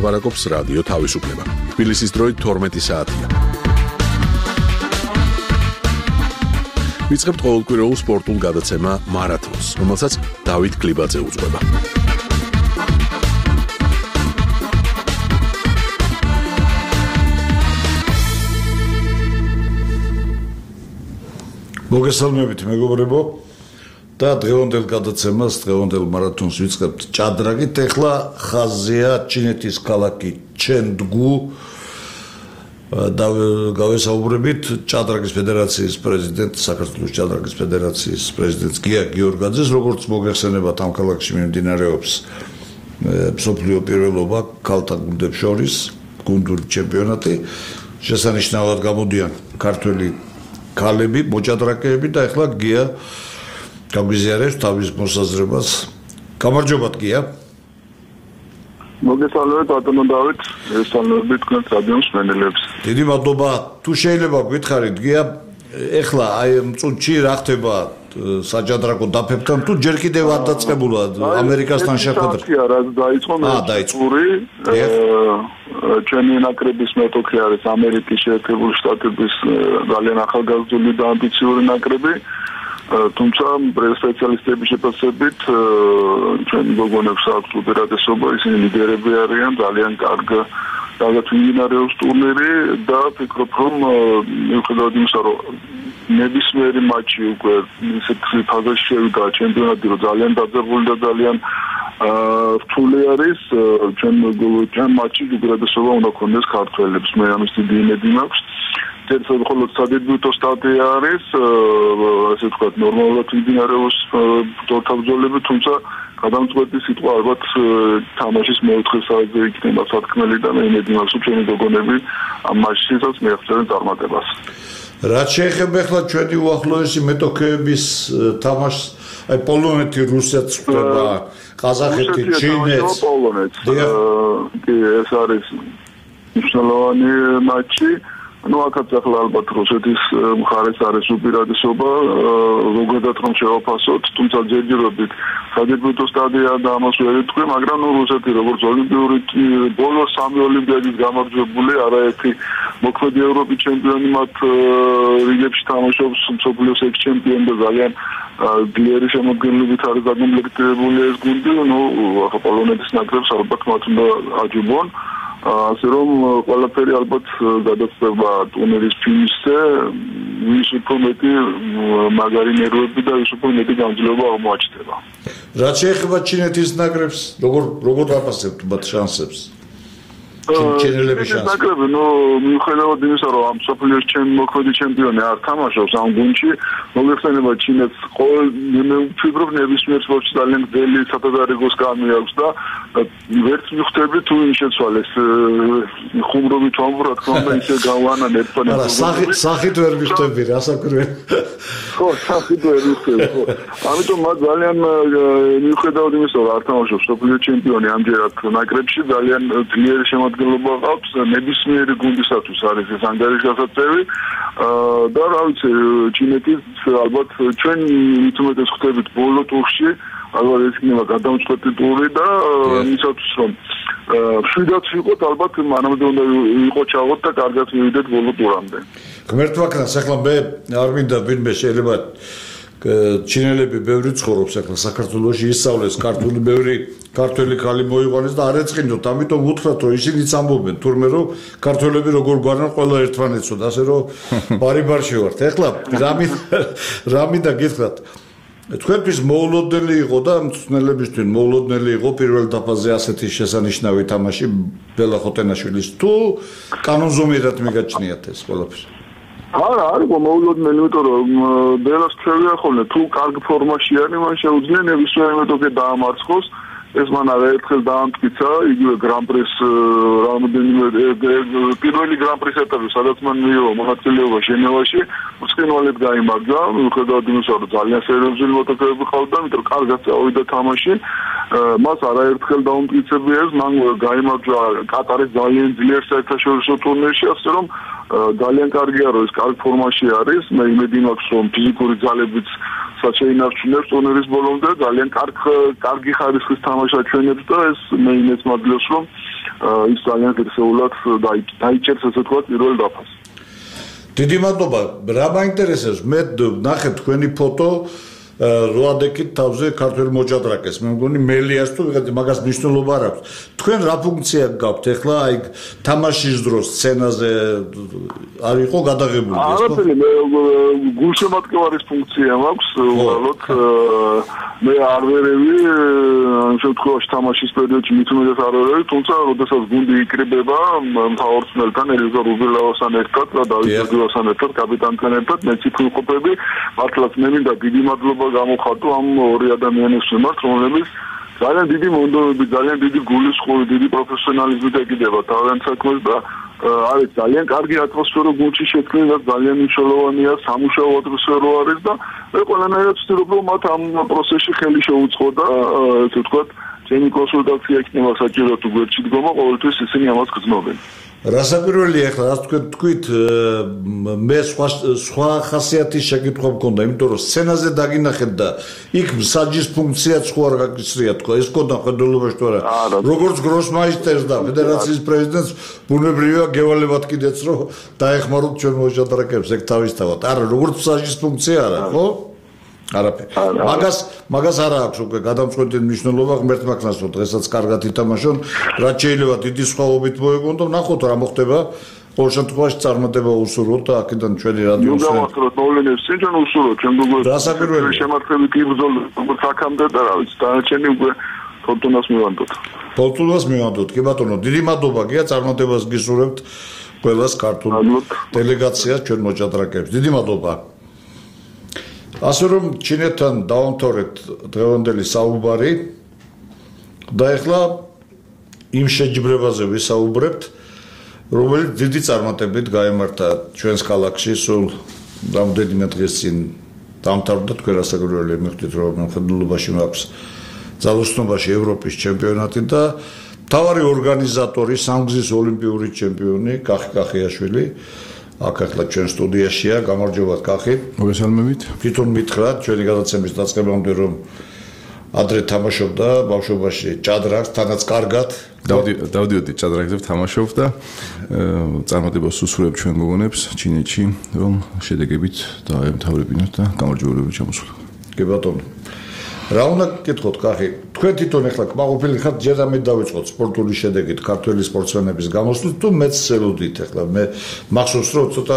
ლაბარაკობს რადიო თავისუფლება. თბილისის დროით 12 საათია. ვიწყებთ ყოველკვირეულ სპორტულ გადაცემა მარათონს, რომელსაც დავით გლიბაძე უძღვება. მოგესალმებით მეგობრებო და დღევანდელ გადაცემას, დღევანდელ მარათონს ვიწყებთ ჭადრაგით. ეხლა ხაზია ჩინეთის ქალაქი ჩენდგუ და გავესაუბრებით ჭადრაგის ფედერაციის პრეზიდენტ, საქართველოს ჭადრაგის ფედერაციის პრეზიდენტ გია გიორგაძეს, როგორც მოგეხსენებათ, ამ ქალაქში მიმდინარეობს მსოფლიო პირველობა ქალთა გუნდებს შორის, გუნდური ჩემპიონატი. შესანიშნავად გამოდიან ქართველი ქალები, მოჭადრაკეები და ეხლა გია გაგვიზიარებს თავის მოსაზრებას. გამარჯობა გია. მოგესალმებით ბატონო დავით, ესალმებით თქვენს რადიო მსმენელებს. დიდი მადლობა. თუ შეიძლება გითხარით გია, ეხლა აი წუთში რა ხდება საჭადრაკო დაფებთან, თუ ჯერ კიდევ არ დაწყებულა ამერიკასთან შეხვედრა? რაც დაიწყო მეწური, ჩვენი ნაკრების მეტოქი არის ამერიკის შეერთებული შტატების ძალიან ახალგაზრდული და ამბიციური ნაკრები. თუმცა სპეციალისტების შეფასებით ჩვენი გოგონებს აქვს უპირატესობა, ისინი ლიდერები არიან, ძალიან კარგი მიმდინარეობს ტურნირი და ვფიქრობ, რომ მიუხედავად იმისა, რომ ნებისმიერი მატჩი უკვე ისეთი ფაზაში შევიდა ჩემპიონატი, რომ ძალიან დაძაბული და ძალიან რთული არის, ჩვენ მატჩი უპირატესობა უნდა ქონდეს ქართველებს, მე ამის დიდი იმედი მაქვს. ერთად მხოლოდ სადებიუტო სტადია არის, ასე ვთქვათ, ნორმალურად მიმდინარეობს თავბრძოლები, თუმცა გადამწყვეტი სიტყვა ალბათ თამაშის მეოთხე საათზე იქნება სათქმელი და მე იმედი მაქვს, რომ ჩვენი გოგონები ამ მატჩისას მიაღწევენ წარმატებას. რაც შეეხება ახლა ჩვენი უახლოესი მეტოქეების თამაშს, აი პოლონეთი, რუსეთს ხდება, ყაზახეთი, ჩინეთს. კი, ეს არის მნიშვნელოვანი მატჩი. აქაც ახლა ალბათ რუსეთის მხარეს არის უპირატესობა, ზოგადად რომ შევაფასოთ, თუმცა ჯერჯერობით სადებიუტო სტადია და ამას ვერ ვიტყვი, მაგრამ რუსეთი როგორც ოლიმპიური ბოლო 3 ოლიმპიადის გამარჯვებული, არაერთი მოქმედი ევროპის ჩემპიონი მათ რიგებში თამაშობს, მსოფლიოს ექს-ჩემპიონი და ძალიან ძლიერი შემოქმედებით არის დაკომპლექტებული ეს გუნდი, ახლა პოლონეთის ნაკრებს ალბათ მათ უნდა აჯობონ. ასე რომ ყველაფერი ალბათ გადაწყვეტა ტურნირის ფინიშზე, ვის უფრო მეტი მაგარი ნერვები და ვის უფრო მეტი გამძლეობა აღმოაჩნდება. რაც შეეხება ჩინეთის ნაკრებს, როგორ დაფასებთ მათ შანსებს? ჩინელების შანსი. ნაკრები, მიუხედავად იმისა, რომ ამ მსოფლიოს მოქმედი ჩემპიონი არ თამაშობს ამ გუნდში, მოგეხსენება ჩინეთს ვფიქრობ ნებისმიერ სპორტში ძალიან ძველი სათადარიგო სკამი აქვს და ვერც მიხვდები თუ ის შეცვალეს ხუმრობით ვამბობ, რა თქმა უნდა ისე გავანან ერთმანეთს. არა, სახით ვერ მიხვდები, რასაკვირველია. ხო, სახით ვერ მიხვდები, ხო. ამიტომ მათ ძალიან მიუხედავად იმისა, რომ არ თამაშობს მსოფლიოს ჩემპიონი ამჯერად ნაკრებში, ძალიან ძლიერი შემადგენლობა აქვს ნებისმიერი გუნდისათვის არის ეს ანგარიშგასაწევი და რა ვიცი, ჩინეთის ალბათ ჩვენ მithumetes ხვდებით ბოლო ტურში, ალბათ ეს იქნება გადამწყვეტი ტური და იმისათვის რომ შვიდაც ვიყოთ, ალბათ მანამდე უნდა ვიყო ჩაღოთ და კარგად მივიდეთ ბოლო ტურამდე. ღმერთმა ქნას, ახლა მე არ მინდა ვინმე შეიძლება ჩინელები ბევრი ცხოვრობს ახლა საქართველოში, ისწავლეს ქართული ბევრი ქართველი ქალი მოიყვანეს და არ ეწყინოთ, ამიტომ უთხრათ, რომ ისინიც ამბობენ თურმე რომ ქართველები როგორ გვარან ყველა ერთმანეთსო და ასე რომ ბარი-ბარში ვართ. ახლა რა მინდა გითხრათ, თქვენთვის მოულოდნელი იყო და მწვრთნელებისთვის მოულოდნელი იყო პირველ დაფაზე ასეთი შესანიშნავი თამაში ბელა ხოტენაშვილის, თუ კანონზომიერად მიგაჩნიათ ეს ყველაფერი? არა, არ იყო მოულოდნელი, იმიტომ რომ ბელას ჩვევია ხოლმე, თუ კარგ ფორმაში არის, მან შეუძლია ნებისმიერ მეტოქე დაამარცხოს. ეს მან არაერთხელ დაამტკიცა, იგივე გრან-პრის რამოდენიმე პირველი გრან-პრის ეტაპი, სადაც მან მიიღო მონაწილეობა ჟენევაში, უცხინვალედ გაიმარჯვა, მიუხედავად იმისა, რომ ძალიან სერიოზული მოტოქეები ყავდა, იმიტომ რომ კარგად წავიდა თამაში. მას არაერთხელ დაუმტკიცებია ეს, მან გაიმარჯვა კატარის ძალიან ძლიერ საერთაშორისო ტურნირში, ასე რომ ძალიან კარგია, რომ ეს კარგ ფორმაში არის. მე იმედი მაქვს, რომ ფიზიკური ძალებიც რასაც შეინარჩუნებს ტურნირის ბოლომდე ძალიან კარგი ხარისხის თამაში აჩვენებს და ეს მე იმეც მადლობს რომ ის ძალიან ღირსეულად დაიჭერს ასე ვთქვათ პირველ დაფას. დიდი მადლობა. რა მაინტერესებს მე ნახე თქვენი ფოტო როადეკით თავზე ქართველ მოჭადრაკეს. მე მგონი მელიას თუ ვიღაც მაგას მნიშვნელობა არ აქვს. თქვენ რა ფუნქცია გაქვთ ახლა აი თამაშის დროს სცენაზე არ იყო გადაღებული ეს ხო? არაფერი მე გულშემატკივარის ფუნქცია მაქვს უბრალოდ მე არ ვერევი შემთხვევაში თამაშის პერიოდში მithumedes არ ვერევი თუმცა როდესაც გუნდი იკრიბება მთავრწმელთან ელიზა რუბილავასთან ერთად და დავით ჯოგივასთან ერთად კაპიტანთან ერთად მეც იქ ვიყოფები მართლაც მე მინდა დიდი მადლობა გამოხატო ამ ორი ადამიანის მიმართ რომლებიც ძალიან დიდი მონდომები ძალიან დიდი გულისხმობით დიდი პროფესიონალიზმით ეკიდება თავიანთ საქმეს და არის ძალიან კარგი ატმოსფერო გუნდში შექმნილი და ძალიან მნიშვნელოვანია სამუშაო ატმოსფერო არის და მე ყველანაირად ვცდილობ რომ მათ ამ პროცესში ხელი შეუწყო და ესე ვთქვათ ჩემი კონსულტაცია იქნება საჭირო თუ გვერდში დგომა ყოველთვის ისინი ამას გრძნობენ. რასაკვირველია ახლა რაც თქვით მე სხვა ხასიათის შეკითხვა მქონდა იმიტომ რომ სცენაზე დაგინახეთ და იქ მსაჯის ფუნქციაც ხო არ გაკისრია თქვა ეს მქონდა ხედველობაში თუ არა როგორც გროსმაისტერს და ფედერაციის პრეზიდენტს ბუნებრივია გევალებათ კიდეც რომ დაეხმაროთ ჩვენ მოჭადრაკეებს ეგ თავისთავად არა როგორც მსაჯის ფუნქცია არა ხო არაფერი მაგას არ აქვს უკვე გადამწყვეტი მნიშვნელობა ღმერთმა ქნას რომ დღესაც კარგად ითამაშონ რაც შეიძლება დიდი სხვაობით მოეგონ და ნახოთ რა მოხდება ყოველ შემთხვევაში წარმატება უსურვოთ და აქედან ჩვენი რადიო გავახსნათ მოვლენებს ჩვენ უსურვოთ ჩვენ გუგლში შემართებით იბრძოლოთ როგორც აქამდე და რა ვიცი დანარჩენი უკვე ფორტუნას მივანდოთ კი ბატონო დიდი მადლობა გია წარმატებას გისურვებთ ყველას ქართულ დელეგაციას ჩვენ მოჭადრაკეებს დიდი მადლობა ასე რომ ჩინეთთან დავამთავრეთ დღევანდელი საუბარი და ახლა იმ შეჯიბრებაზე ვისაუბრებთ რომელიც დიდი წარმატებით გაემართა ჩვენს ქალაქში სულ რამდენიმე დღის წინ დამთავრდა თქვენ რასაკვირველია მივხვდით რომ მხედველობაში მაქვს ძალოსნობაში ევროპის ჩემპიონატი და მთავარი ორგანიზატორი სამგზის ოლიმპიური ჩემპიონი კახი კახიაშვილი აქ ახლა ჩვენ სტუდიაშია გამარჯობა კახი მოგესალმებით თვითონ მითხრათ ჩვენი გადაცემის დაწყებამდე რომ ადრე თამაშობდა ბავშვობაში ჭადრაკს თანაც კარგად დავდიოდი ჭადრაკზე თამაშობ და წარმატებას უსურვებ ჩვენ გოგონებს ჩინეთში რომ შედეგებით დაემთავრებინოთ და გამარჯვებულები ჩამოსულა კი ბატონო რა უნდა გკითხოთ კახი თქვენ თვითონ ახლა კმაყოფილი ხართ ჯერ და მე დავიწყოთ სპორტული შედეგით ქართველი სპორტსმენების გამოსვლით თუ მეც ცელოდით ახლა მე მახსოვს რომ ცოტა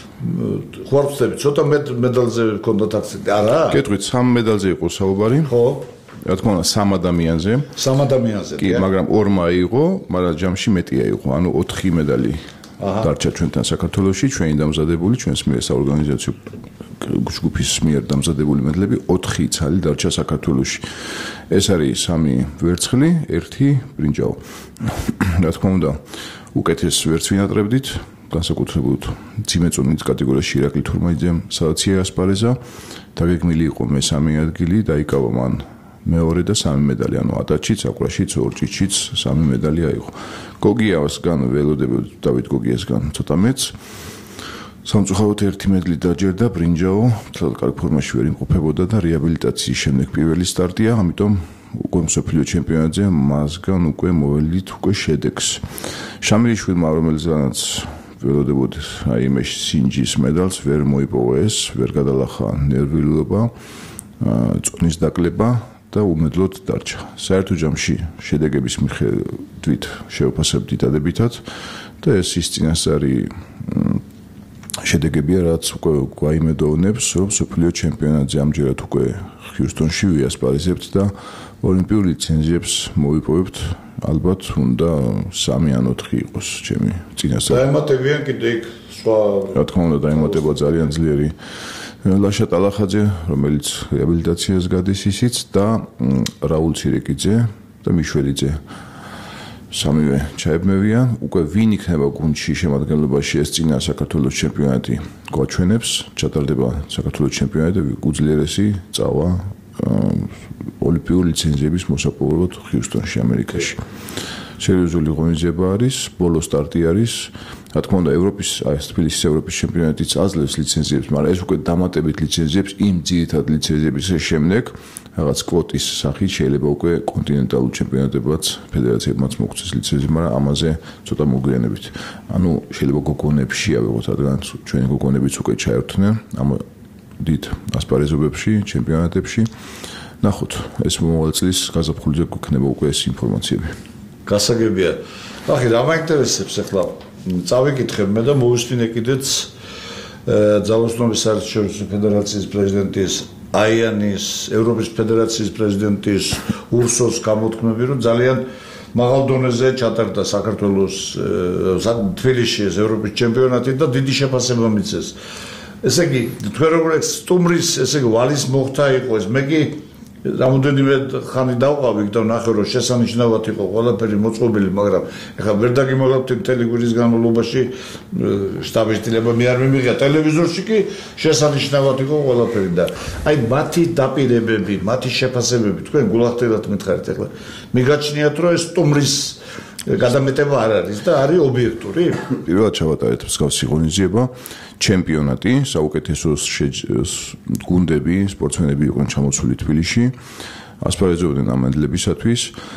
ხوارწდები ცოტა მედალზე მქონდათ აქცენტი არა გეტყვით 3 მედალზე იყო საუბარი ხო რა თქმა უნდა 3 ადამიანზე კი მაგრამ 2 იყო მაგრამ ჯამში მეტია იყო ანუ 4 მედალი დარჩა ჩვენთან საქართველოში ჩვენი დამზადებული ჩვენს მიერ საორგანიზაციო ჯგუფის მიერ დამზადებული მედლები 4 ცალი დარჩა საქართველოში ეს არის 3 ვერცხლი 1 ბრინჯაო რა თქმა უნდა უკეთეს ვერც ვინატრებდით განსაკუთრებულად ძიმეწონის კატეგორიაში ირაკლი თურმაიძემ სადაც იასპარეზა დაგეგმილი იყო მე-3 ადგილი დაიკავა მან მეორე და 3 მედალი ანუ ატაჩიც აკვრაშიც ორჭიჩიც 3 მედალი აიღო გოგიასგან ველოდებოდ დავით გოგიასგან ცოტა მეც სამწუხაროდ 1 მედლი დაჯერდა ბრინჯაო თლად კარგ ფორმაში ვერ იმყოფებოდა და რეაბილიტაციის შემდეგ პირველი სტარტია ამიტომ უკვე მსოფლიო ჩემპიონატზე მასგან უკვე მოველით უკვე შედეგს შამილიშვილმა რომელზეც ველოდებოდ აი იმაში სინჯის მედალს ვერ მოიპოვა ეს ვერ გადალახა ნერვიულობა წონის დაკლება და უმედლოდ დარჩა საერთო ჯამში შედეგების მიხედვით შევფასებდი დადებითად და ეს ის წინასწარი შედეგებია რაც უკვე გვაიმედოვნებს რომ სოფლიო ჩემპიონატზე ამჯერად უკვე ჰიუსტონში ვიასპარეზებთ და ოლიმპიურ ლიცენზიებს მოვიპოვებთ ალბათ უნდა 3 ან 4 იყოს ჩემი წინასწარი დაემატებიან კიდე იქ სხვა რა თქმა უნდა დაემატება ძალიან ძლიერი ლაშა ტალახაძე რომელიც რეაბილიტაციას გადის ისიც და რაულ ცირეკიძე და მიშველიძე სამივე ჩაებმევიან უკვე ვინ იქნება გუნდში შემადგენლობაში ეს წინა საქართველოს ჩემპიონატი გვაჩვენებს ჩატარდება საქართველოს ჩემპიონატი უძლიერესი წავა ოლიმპიური ლიცენზიების მოსაპოვებლად ჰიუსტონში ამერიკაში სერიოზული ღონისძიება არის, ბოლო სტარტი არის. რა თქმა უნდა, ევროპის, თბილისის ევროპის ჩემპიონატიც აძლევს ლიცენზიებს, მაგრამ ეს უკვე დამატებით ლიცენზიებს იმ ძირითად ლიცენზიების შემდეგ რაღაც კვოტის სახით შეიძლება უკვე კონტინენტალურ ჩემპიონატებად ფედერაციებმაც მოგვცეს ლიცენზია, მაგრამ ამაზე ცოტა მოგვიანებით. ანუ შეიძლება გოგონებში ავიღოთ, რადგან ჩვენი გოგონებიც უკვე ჩაერთვნენ ამ დიდ ასპარეზობებში, ჩემპიონატებში. ნახოთ, ეს მომავალ წლის გაზაფხულზე გვექნება უკვე ეს ინფორმაციები. გასაგებია. ახლა რა მაინტერესებს ახლა წავიკითხებ მე და მოვისმინე კიდეც ძალოსნობის საერთაშორისო ფედერაციის პრეზიდენტის აიანის, ევროპის ფედერაციის პრეზიდენტის ურსოს გამოთქმები, რომ ძალიან მაღალ დონეზე ჩატარდა საქართველოს თბილისში ევროპის ჩემპიონატი და დიდი შეფასება მიცეს. ესე იგი, თქვენ როგორ სტუმრის, ესე იგი, ვალის მოხდა იყო ეს, მე კი რამოდენიმე ხანი დავყავი და ნახე რომ შესანიშნავად იყო ყველაფერი მოწყობილი, მაგრამ ეხლა ვერ დაგიმალავთ მთელი კვირის განმავლობაში შტაბის დილება მე არ მიმიღია ტელევიზორში კი შესანიშნავად იყო ყველაფერი და აი მათი დაპირებები, მათი შეფასებები თქვენ გულახდილად მითხარით ეხლა მიგაჩნიათ რომ ეს სტუმრის გადამეტება არ არის და არის ობიექტური. პირველად ჩავატარეთ მსგავსი ღონისძიება, ჩემპიონატი, საუკეთესო გუნდები, სპორტსმენები იყვნენ ჩამოსული თბილისში, ასპარეზობდნენ ამანდლებისათვის.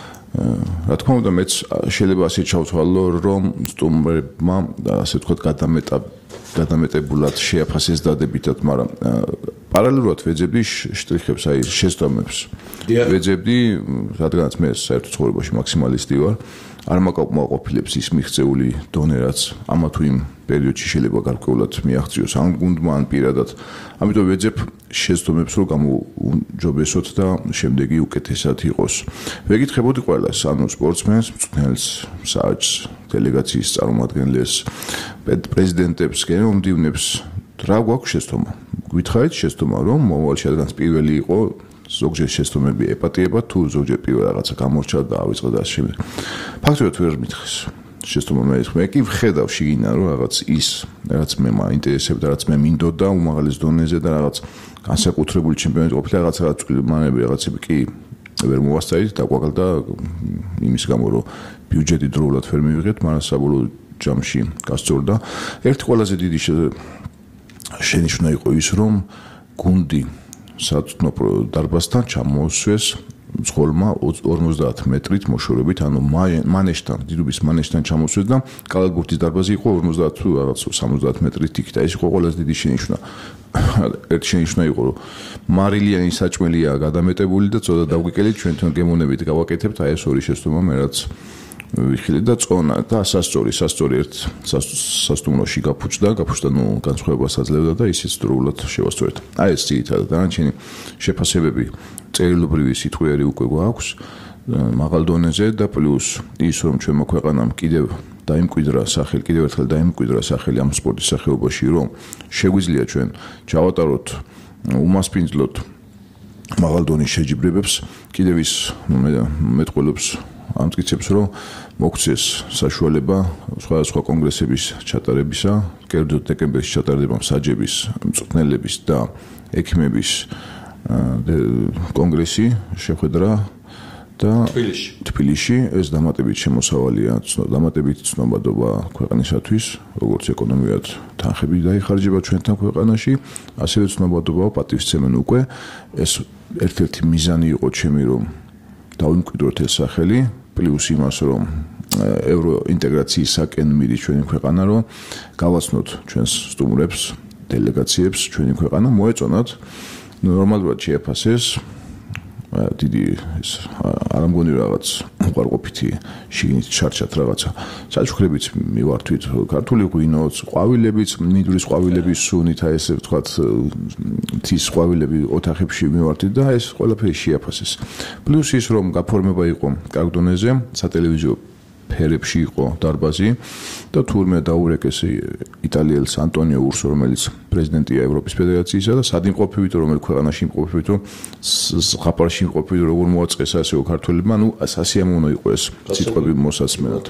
რა თქმა უნდა, მეც შეიძლება ასე ჩავთვალო, რომ სტუმრებმა, ასე ვთქვათ, გადამეტებულად შეაფასეს დადებითად, მაგრამ პარალელურად ვეძებდი შტრიხებს, აი შესწავლებს. ვეძებდი, რადგანაც მე საერთო ცხოვრებაში მაქსიმალისტი ვარ. არ მაკმაყოფილებს ის მიღწეული დონე, რაც ამა თუ იმ პერიოდში შეიძლება გარკვეულად მიაღწიოს ამ გუნდმა ან პირადად. ამიტომ ვეძებ შეცდომებს, რომ გამოუჯობესოთ და შემდეგი უკეთესად იყოს. ვეკითხებოდი ყველას, ანუ სპორტსმენს, მწვრთნელს, საჯს, დელეგაციის წარმომადგენლებს, პრეზიდენტებს, გენომდივნებს, რა გვაქვს შეცდომა? გითხარით შეცდომა, რომ მომავალში რადგანაც პირველი იყო ზოგჯერ შეცდომები ეპატიება თუ ზოგჯერ პირველ რაღაცა გამორჩა და ავიწყდა და შემდეგ. ფაქტობრივად ვერ მითხეს. შეცდომა მე კი ვხედავ შიგნიდან რომ რაღაც ის, რაც მე მაინტერესებდა, რაც მე მინდოდა უმაღლეს დონეზე და რაღაც განსაკუთრებული ჩემპიონატი ყოფილა, რაღაც წვიმანები, რაღაცები კი ვერ მოვასწარით და გვაკლდა იმის გამო რომ ბიუჯეტი დროულად ვერ მივიღეთ, მაგრამ საბოლოო ჯამში გასწორდა. ერთი ყველაზე დიდი შენიშვნა იყო ის, რომ გუნდი საწვრთნო დარბაზთან ჩამოუსვეს მძღოლმა 50 მეტრით მოშორებით, ანუ მანეშთან, დიდუბის მანეშთან ჩამოუსვეს და კალათბურთის დარბაზი იყო 50 თუ რაღაც 70 მეტრით იქ და ეს იყო ყველაზე დიდი შენიშვნა. ერთი შენიშვნა იყო, რომ მარილიანი საჭმელია გადამეტებული და წოდა დავგიკელით ჩვენთან გემოვნებით გავაკეთებთ, აი ეს ორი შეცდომა მე რაც ვიხილე და წონა და სასწორი ერთ სასტუმროში გაფუჭდა ნუ განსხვავებას აძლევდა და ისიც დროულად შევასწორეთ. აი ეს ძირითადად დანარჩენი შეფასებები წერილობრივი სიტყვიერი უკვე გვაქვს მაღალ დონეზე და პლუს ის რომ ჩვენმა ქვეყანამ კიდევ ერთხელ დაიმკვიდრა სახელი ამ სპორტის სახეობაში, რომ შეგვიძლია ჩვენ ჩავატაროთ უმასპინძლოდ მაღალ დონის შეჯიბრებებს, კიდევ ის მეტყველებს ამტკიცებს, რომ მოგცეს საშუალება სხვადასხვა კონგრესების ჩატარებისა, კერძოდ დეკემბერში ჩატარდება მსაჯების, მწვრთნელების და ექიმების კონგრესი შეხვედრა და თბილისში ეს დამატებით შემოსავალია, დამატებით ცნობადობა ქვეყნისათვის, როგორც ეკონომიურად თანხები დაიხარჯება ჩვენთან ქვეყანაში, ასევე ცნობადობა პატივისცემენ უკვე. ეს ერთ-ერთი მიზანი იყო ჩემი, რომ დავიმკვიდროთ ეს სახელი, პლუს იმას, რომ ევროინტეგრაციისაკენ მიდის ჩვენი ქვეყანა, რომ გავაცნოთ ჩვენს სტუმრებს, დელეგაციებს ჩვენი ქვეყანა, მოეწონათ ნორმალურად შეაფასეს დიდი ეს არ ამგონი რაღაც უყარყოფითი შიგნით ჩარჩათ რაღაცა. საჩუქრებიც მივართვით, ქართული ღვინოც, ყვავილებიც, ნიდრის ყვავილების სუნით, აი ესე ვთქვათ, თის ყვავილები ოთახებში მივართვით და ეს ყველაფერი შეაფასეს. პლუს ის რომ გაფორმება იყო კარგ დონეზე, სატელევიზიო ფერებში იყო დარბაზი და თურმე დაურეკეს იტალიელს ანტონიო ურსო, რომელიც პრეზიდენტია ევროპის ფედერაციისა და სად იმყოფებით, რომელ ქვეყანაში იმყოფებით, ზღაპარში იმყოფებით, როგორ მოაწყეს ასეო ქართველებმა, ნუ სასიამოვნო იყო ეს სიტყვები მოსასმენად.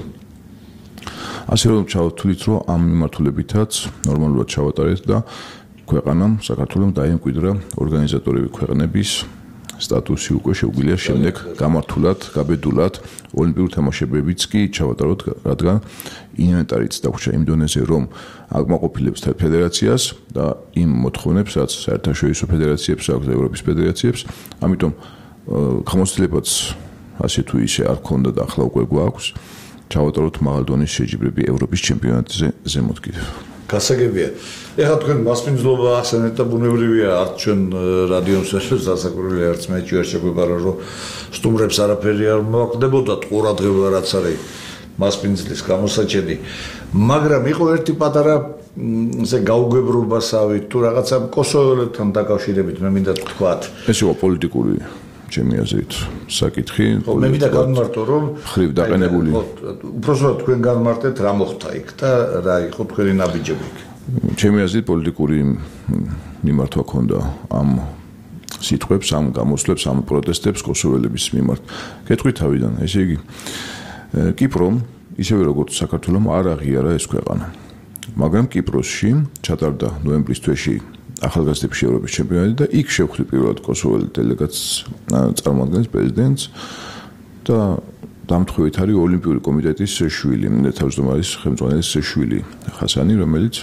ასე რომ ჩავთვლით, რომ ამ მიმართულებითაც ნორმალურად ჩავატარეთ და ქვეყანამ, საქართველოს დაიმკვიდრა ორგანიზატორები ქვეყნების სტატუსი უკვე შეუძლია შემდეგ გამართულად, გაბედულად ოლიმპიური თამაშებებიც კი ჩავატაროთ, რადგან ინვენტარიც დაგვჭირდა იმ დონეზე, რომ აკმაყოფილებს ფედერაციას და იმ მოთხოვნებს, რაც საერთაშორისო ფედერაციებს აქვს და ევროპის ფედერაციებს, ამიტომ გამოცდილებაც ასე თუ ისე არ ქონდა და ახლა უკვე გვაქვს ჩავატაროთ მაღალ დონის შეჯიბრები ევროპის ჩემპიონატზე ზემოთ კიდევ. გასაგებია. ეხლა თქვენ მასპინძლობა ახსენეთ და ბუნებრივია არც ჩვენ რადიოს სასაკურველი არც მეჩი არ შეგვეპარა რომ სტუმრებს არაფერი არ მოაკვდებოდა ყურადღება რაც არის მასპინძლის გამოსაჩენი, მაგრამ იყო ერთი პატარა ესე გაუგებრობასავით თუ რაღაცა კოსოველებთან დაკავშირებით მე მინდა თქვათ. ეს იყო პოლიტიკური ჩემი აზრით საკითხი. მე მინდა განმარტო რომ ხრივ დაყენებული. უბრალოდ თქვენ განმარტეთ რა მოხდა იქ და რა იყო თქვენი ნაბიჯები. ჩემი აზრით პოლიტიკური მიმართვა ქონდა ამ სიტყვებს, ამ გამოსვლებს, ამ პროტესტებს კოსოველების მიმართ. გეტყვი თავიდან, ესე იგი კიპრომ ისევე როგორც საქართველომ არ აღიარა ეს ქვეყანა. მაგრამ კიპროსში ჩატარდა ნოემბრის თვეში ახალგაზრდების ევროპის ჩემპიონატი და იქ შევხვდი პირველად კოსოველი დელეგატს წარმოადგენს პრეზიდენტს და დამთხოვით არის ოლიმპიური კომიტეტის შვილი, თავმჯდომარის ხელმძღვანელის შვილი ხასანი, რომელიც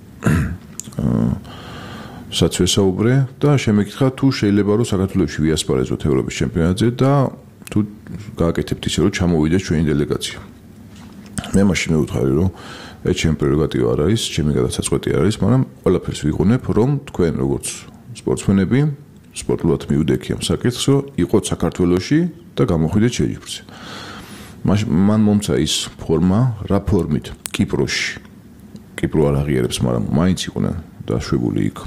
საცვესაუბრე და შემეკითხა თუ შეიძლება რომ საქართველოში ვიასპარეზოთ ევროპის ჩემპიონატზე და თუ გააკეთებთ ისე რომ ჩამოვიდეს ჩვენი დელეგაცია. მე მაშინ მივუთხარი რომ ეს ჩემი პრეროგატივა არ არის, ჩემი გადაწყვეტი არ არის, მაგრამ ყველაფერს ვიყუნებ, რომ თქვენ როგორც სპორტსმენები სპორტულად მიუდექი ამ საკითხს, რომ იყოთ საქართველოში და გამოხვიდეთ შეჯიბრზე. მან მომცა ის ფორმა, რა ფორმით კიპროში. კიპრო არ აღიარებს, მაგრამ მაინც იყვნენ დაშვებული იქ.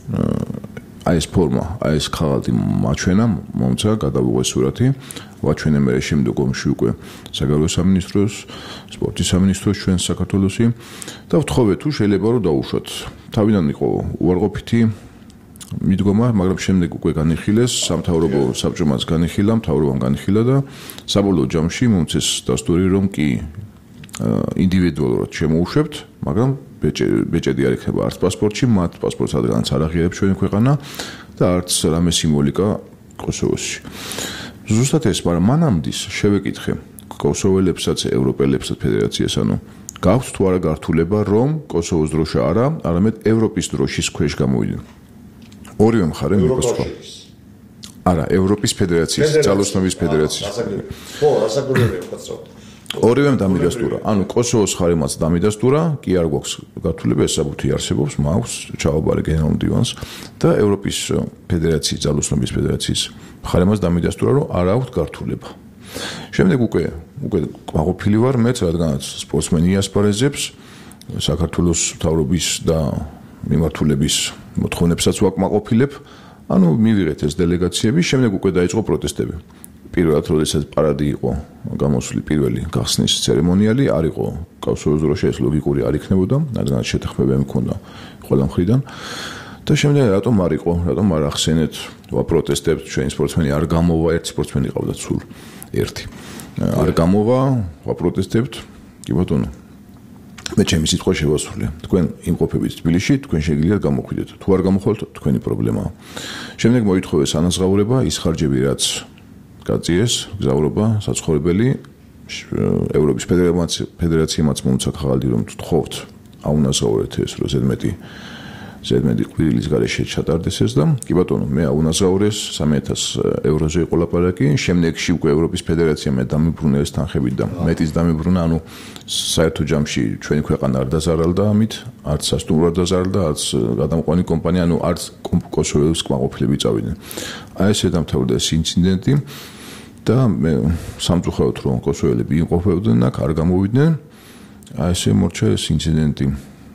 აი ეს ფორმა, აი ეს ხალხი მაჩვენა, მომცა გადავუღე სურათი, ვაჩვენე მე შემდგომ ომში უკვე საგარეო სამინისტროს, სპორტის სამინისტროს ჩვენ საქართველოსი და ვთხოვე თუ შეიძლება რომ დაუშვათ. თავიდან იყო უარყოფითი მიდგომა, მაგრამ შემდეგ უკვე განიხილეს, სამთავრობო საბჭომაც განიხილა, მთავრობამ განიხილა და საბოლოო ჯამში მომცეს დასტური რომ კი ინდივიდუალურად შემოუშვებთ, მაგრამ ბეჭედი არ იქნება არც პასპორტში, მათ პასპორტს ადრანაც არ აღიარებს ჩვენი ქვეყანა და არც რამე სიმბოლიკა კოსოვოში. ზუსტად ეს, მაგრამ მანამდის შევეკითხე კოსოველებსაც, ევროპელებსაც ფედერაციას, ანუ გაქვთ თუ არა გართულება, რომ კოსოვოს დროშა არა, არამედ ევროპის დროშის ქვეშ გამოვიდნენ. ორივე მხარე მიგოსვა. არა, ევროპის ფედერაციის, ძალოსნობის ფედერაციის. ხო, ასაკურებია კაცო. ორივემ დამიდასტურა. ანუ კოსოვოს ხარემაც დამიდასტურა, კი არ გვაქვს გართულება, ეს საბუთი არსებობს, მაქვს ჩაობარე გენერალურ დივანს და ევროპის ფედერაციის, ძალოსნობის ფედერაციის ხარემაც დამიდასტურა, რომ არ აქვს გართულება. შემდეგ უკვე ყოფილი ვარ მეც, რადგანაც სპორტსმენი იასპარეზებს საქართველოს მთავრობის და მიმართულების მოთხოვნებსაც ვაკმაყოფილებ, ანუ მივიღეთ ეს დელეგაციები, შემდეგ უკვე დაიწყო პროტესტები. პირველად როდესაც პარადი იყო გამოსული პირველი გახსნის ცერემონიალი, არ იყო კოსოვოს დროშა, ეს ლოგიკური არ იქნებოდა, რადგანაც შეთანხმება მქონდა ყველა მხრიდან. და შემდეგ რატომ არ იყო, რატომ არ ახსენეთ, ვაპროტესტებთ, ჩვენი სპორტსმენი არ გამოვა, ერთი სპორტსმენი ყავდა სულ ერთი. არ გამოვა, ვაპროტესტებთ, კი ბატონო. მე ჩემი სიტყვა შევასრულე. თქვენ იმყოფებით თბილისში, თქვენ შეგიძლიათ გამოხვიდეთ. თუ არ გამოხვალთ, თქვენი პრობლემაა. შემდეგ მოითხოვეს ანაზღაურება, ის ხარჯები რაც გაწიეს, გზავრობა, საცხოვრებელი, ევროპის ფედერაციამაც მომცა ხალხი რომ თხოვთ, აუნაზღაურეთ ეს, რომ ზედმეტი კვირილის გარეშე ჩატარდეს ეს და კი ბატონო, მე აუნაზღაურეს 3,000 ევროზე იყო ლაპარაკი, შემდეგში უკვე ევროპის ფედერაცია მე დამიბრუნა ეს თანხებით და მეტიც დამიბრუნა, ანუ საერთო ჯამში ჩვენი ქვეყანა არ დაზარალდა ამით, არც სასტუმრო არ დაზარალდა, არც გადამყვანი კომპანია, ანუ არც კოსოვოს კმაყოფილები წავიდნენ. აი ესე დამთავრდა ეს ინციდენტი და მე სამწუხაროდ რომ კოსოველები იმყოფებოდნენ აქ, არ გამოვიდნენ. აი ესე მორჩა ეს ინციდენტი.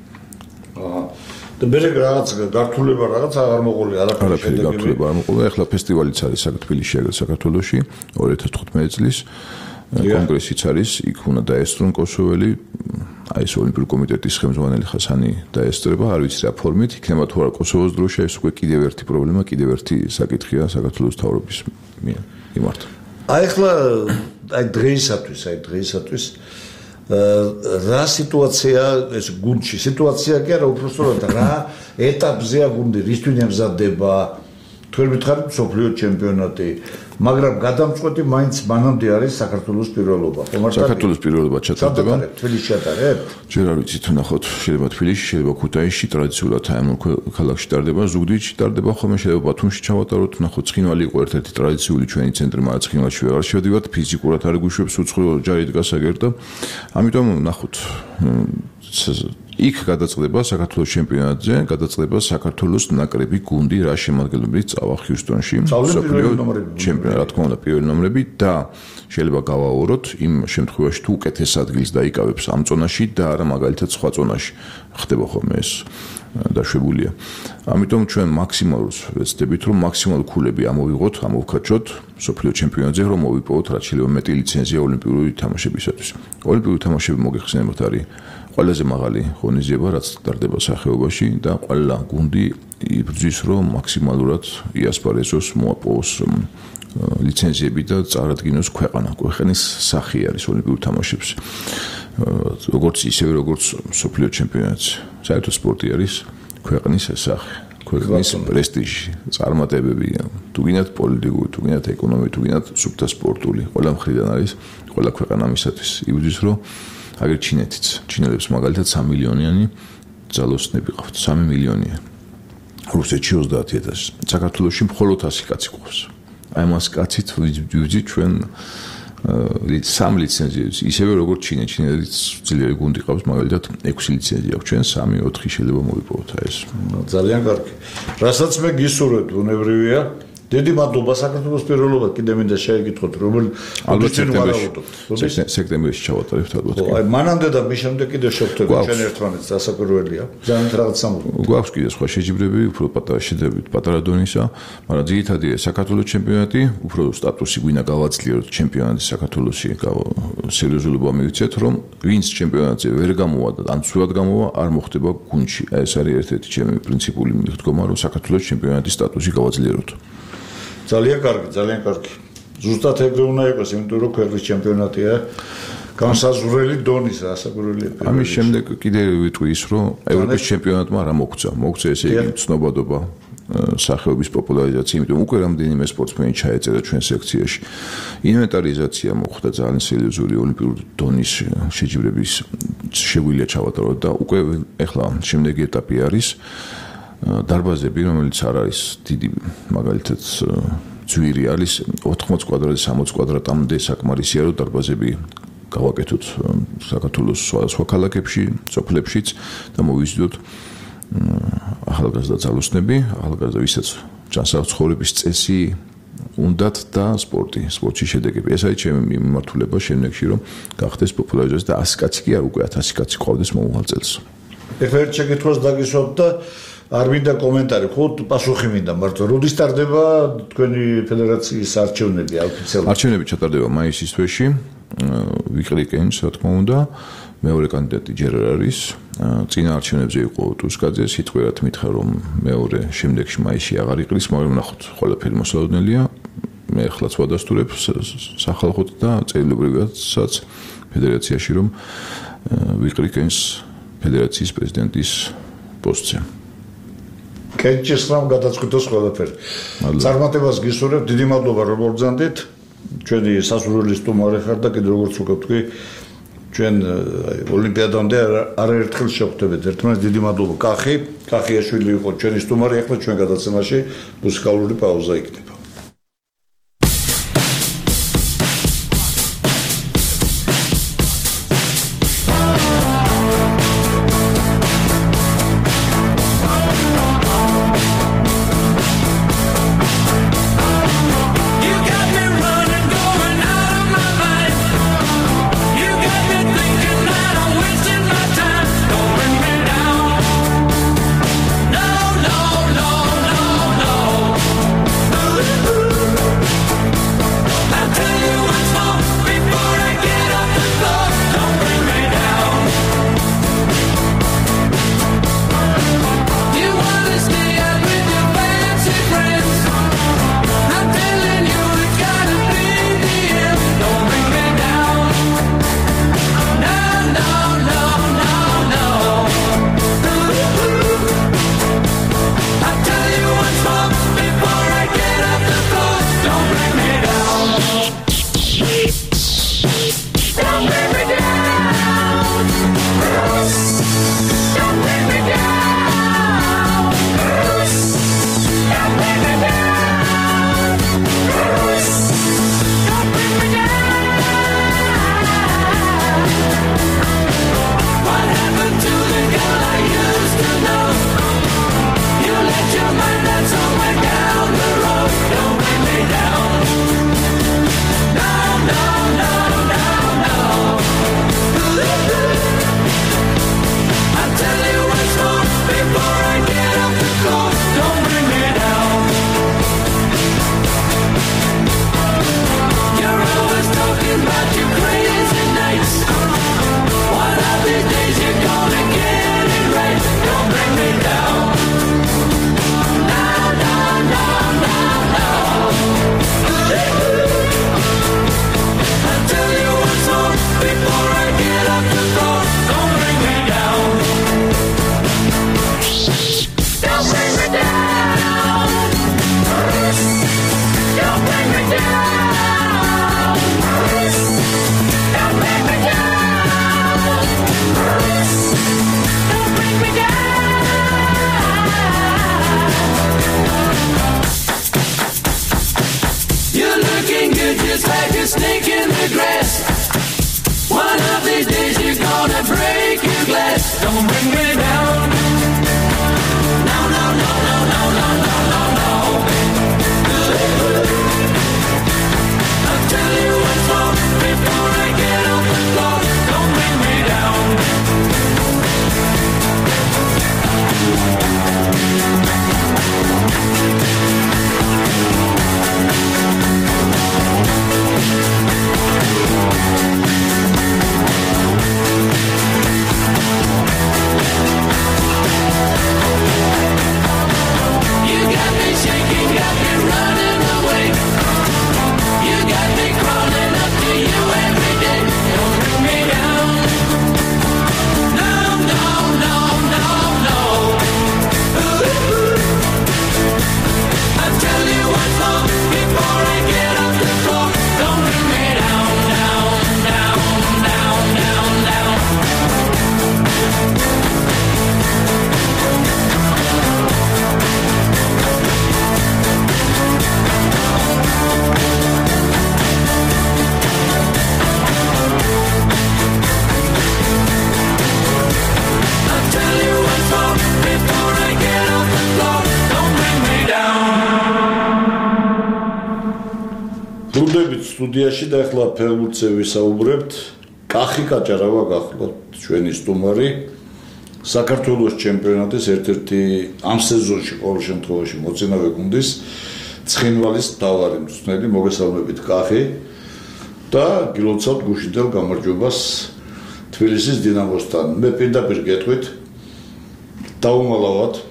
და მე რაღაც გართულება რაღაც არ მოყოლი, არაფერი გართულება არ მოყოლა. ეხლა ფესტივალიც არის თბილისში, საქართველოში 2015 წლის კონგრესიც არის, იქ უნდა დაესწრონ კოსოველი, აი ეს ოლიმპიური კომიტეტის ხელმძღვანელი ხასანი დაესწრება, არ ვიცი რა ფორმით, იქნება თუ არა კოსოვოს დროშა, ეს უკვე კიდევ ერთი პრობლემა, კიდევ ერთი საკითხია საქართველოს მთავრობის მიმართ. აი ახლა აი დღეისათვის რა სიტუაცია ეს გუნდში? სიტუაცია კი არა, უბრალოდ რა ეტაპზეა გუნდი, რისთვის ემზადება? თქვენ მითხარით მსოფლიო ჩემპიონატი, მაგრამ გადამწყვეტი მაინც მანამდე არის საქართველოს პირველობა. საქართველოს პირველობა ჩატარდება. თბილისში ჩატარებთ? ჯერ არ ვიცით, ნახოთ, შეიძლება თბილისში, შეიძლება ქუთაისში, ტრადიციულად აი ამ ქალაქში ტარდება, ზუგდიდში ტარდება ხოლმე, შეიძლება ბათუმში ჩავატაროთ, ნახოთ, ცხინვალი იყო ერთ-ერთი ტრადიციული ჩვენი ცენტრი, მაგრამ ცხინვალში ვერ შევდივართ, ფიზიკურად არ გვიშვებს უცხო ჯარი დგას აგერ და ამიტომ ნახოთ იქ გადაწყდება საქართველოს ჩემპიონატზე, გადაწყდება საქართველოს ნაკრები გუნდი, რა შემადგენლობით წავა ჰიუსტონში, მსოფლიო ჩემპიონატი, რა თქმა უნდა, პირველი ნომრები და შეიძლება გავაუოროთ იმ შემთხვევაში თუ უკეთეს ადგილს დაიკავებს ამ ზონაში და არა მაგალითად სხვა ზონაში ხდება ხოლმე ეს დაშვებულია. ამიტომ ჩვენ მაქსიმალურს ვეცდებით, რომ მაქსიმალურ ქულები ამოვიღოთ, ამოვქაჩოთ მსოფლიო ჩემპიონატზე, რომ მოვიპოვოთ რაც შეიძლება მეტი ლიცენზია ოლიმპიური თამაშებისათვის. ოლიმპიური თამაშები მოგეხსენებათ არის ყველაზე მაღალი ღონისძიება, რაც ტარდება სახეობაში და ყველა გუნდი იბრძვის, რომ მაქსიმალურად იასპარეზოს, მოაპოვოს ლიცენზიები და წარადგინოს ქვეყნის სახე არის ოლიმპიურ თამაშებში. როგორც ისევე როგორც მსოფლიო ჩემპიონატზე. საერთო სპორტი არის ქვეყნის სახე, ქვეყნის პრესტიჟი, წარმატებები, თუ გინდათ პოლიტიკური, თუ გინდათ ეკონომიკური, თუ გინდათ სუფთა სპორტული, ყველა მხრიდან არის ყველა ქვეყანა მისათვის იბრძვის, რომ აგერ ჩინეთიც, ჩინელებს მაგალითად 3 მილიონიანი ძალოსნები ყავთ, 3 მილიონია. რუსეთში 30,000. საქართველოში მხოლოდ 100 კაცი ყავს. აი მას კაცით ვიძვით ჩვენ 3 ლიცენზიებს, ისევე როგორც ჩინელებიც ძლიერი გუნდი ყავს, მაგალითად 6 ლიცენზია აქვს, ჩვენ 3-4 შეიძლება მოვიპოვოთ აი ეს. ძალიან კარგი. რასაც მე გისურვებ, უნებრივია. დიდი მადლობა საქართველოს პირველობა კიდე მინდა შეეკითხოთ, რომელ ალბათ სექტემბერში ჩავატარებთ ალბათ. აი მანამდე და მის შემდეგ კიდე შევხვდებით ჩვენ ერთმანეთს, დასაკვირველია. ძალიან რაღაც სამოუკიდო. გვაქვს კიდე სხვა შეჯიბრებები, უფრო პატარა შეჯიბრებით, პატარა დონისა, მაგრამ ძირითადი საქართველოს ჩემპიონატი, უფრო სტატუსი გვინდა გავაძლიეროთ ჩემპიონატის საქართველოსში, სერიოზულობა მივიცეთ, რომ ვინც ჩემპიონატზე ვერ გამოვა და ან სულად გამოვა, არ მოხდება გუნდში. აი ეს არის ერთ-ერთი ჩემი პრინციპული მიდგომა, რომ საქართველოს ჩემპიონატის სტატუსი გავაძლიეროთ. ძალიან კარგი, ძალიან კარგი. ზუსტად ეგრე უნდა იყოს, იმიტომ რომ ქვეყნის ჩემპიონატია განსაზღვრელი დონის ასაკურველია. ამის შემდეგ კიდე ვიტყვი ის, რომ ევროპის ჩემპიონატმა რა მოგცა. მოგცა ესე იგი ცნობადობა, სახეობის პოპულარიზაცია, იმიტომ უკვე რამდენიმე სპორტსმენი ჩაეწერა ჩვენ სექციაში. ინვენტარიზაცია მოხდა ძალიან სერიოზული ოლიმპიური დონის შეჯიბრების შეგვიძლია ჩავატაროთ და უკვე ეხლა შემდეგი ეტაპი არის დარბაზები, რომელიც არ არის დიდი, მაგალითად ძვირი არის 80 კვადრატი, 60 კვადრატამდე საკმარისია, რომ დარბაზები გავაკეთოთ საქართველოს სხვა ქალაქებში, სოფლებშიც და მოვიზიდოთ ახალგაზრდა ძალოსნები, ახალგაზრდა ვისაც ჯანსაღ ცხოვრების წესი უნდათ და სპორტში შედეგები. ეს არის ჩემი მიმართულება შემდეგში, რომ გახდეს პოპულარიზაცია და 100 კაცი კი არ უკვე 1000 კაცი ყავდეს მომავალ წელს. ეხლა ერთ შეკითხვას დაგისვათ და არ მინდა კომენტარი, ხო პასუხი მინდა მარტო. როდის ტარდება თქვენი ფედერაციის არჩევნები ოფიციალურად? არჩევნები ჩატარდება მაისის თვეში. ვიყრიკენს, რა თქმა უნდა, მეორე კანდიდატი ჯერ არ არის. წინა არჩევნებზე იყო ტუსკაძე, სიტყვიერად მითხრა, რომ მეორე შემდეგში მაისში აღარ იყრის, მაგრამ ნახოთ, ყველაფერი მოსალოდნელია. მე ახლაც ვადასტურებ სახალხოდ და წერილობრივადაც ფედერაციაში, რომ ვიყრიკენს ფედერაციის პრეზიდენტის პოსტზე. კენჭის რამ გადაწყვიტოს ყველაფერი. წარმატებას გისურვებ, დიდი მადლობა რომ მოგზანდით. ჩვენი სასურველი სტუმარი ხარ და კიდევ როგორც უკვე ვთქვი, ჩვენ ოლიმპიადამდე არაერთხელ შევხვდებით ერთმანეთს. დიდი მადლობა. კახიაშვილი იყო ჩვენი სტუმარი, ახლა ჩვენ გადაცემაში მუსიკალური პაუზა იქნება. No, snake in the grass. One of these days you're gonna break your glass. Don't bring me down. No, no, no, no, no, no, no, no, no. I'll tell you what's wrong before I get off the floor. Don't bring me down. You got me shaking, got me running away. You got me crawling up to you every day. Don't bring me down. No, no, no, no, no. I'll tell you what's wrong before I get off the floor. Don't bring me down, down, down, down, down, down. I'll tell you what's wrong before I get off the floor. Don't bring me down. Ბრუნდებით სტუდიაში და ახლა ფეხბურთზე ვისაუბრებთ. კახი კაჭარავა გახლავთ ჩვენი სტუმარი. საქართველოს ჩემპიონატის ერთ-ერთი ამ სეზონში ყოველ შემთხვევაში მოწინავე გუნდის ცხინვალის მთავარი მწვრთნელი. მოგესალმებით კახი და გილოცავთ გუშინდელ გამარჯვებას თბილისის დინამოსთან. მე პირდაპირ გეტყვით დაუმალავად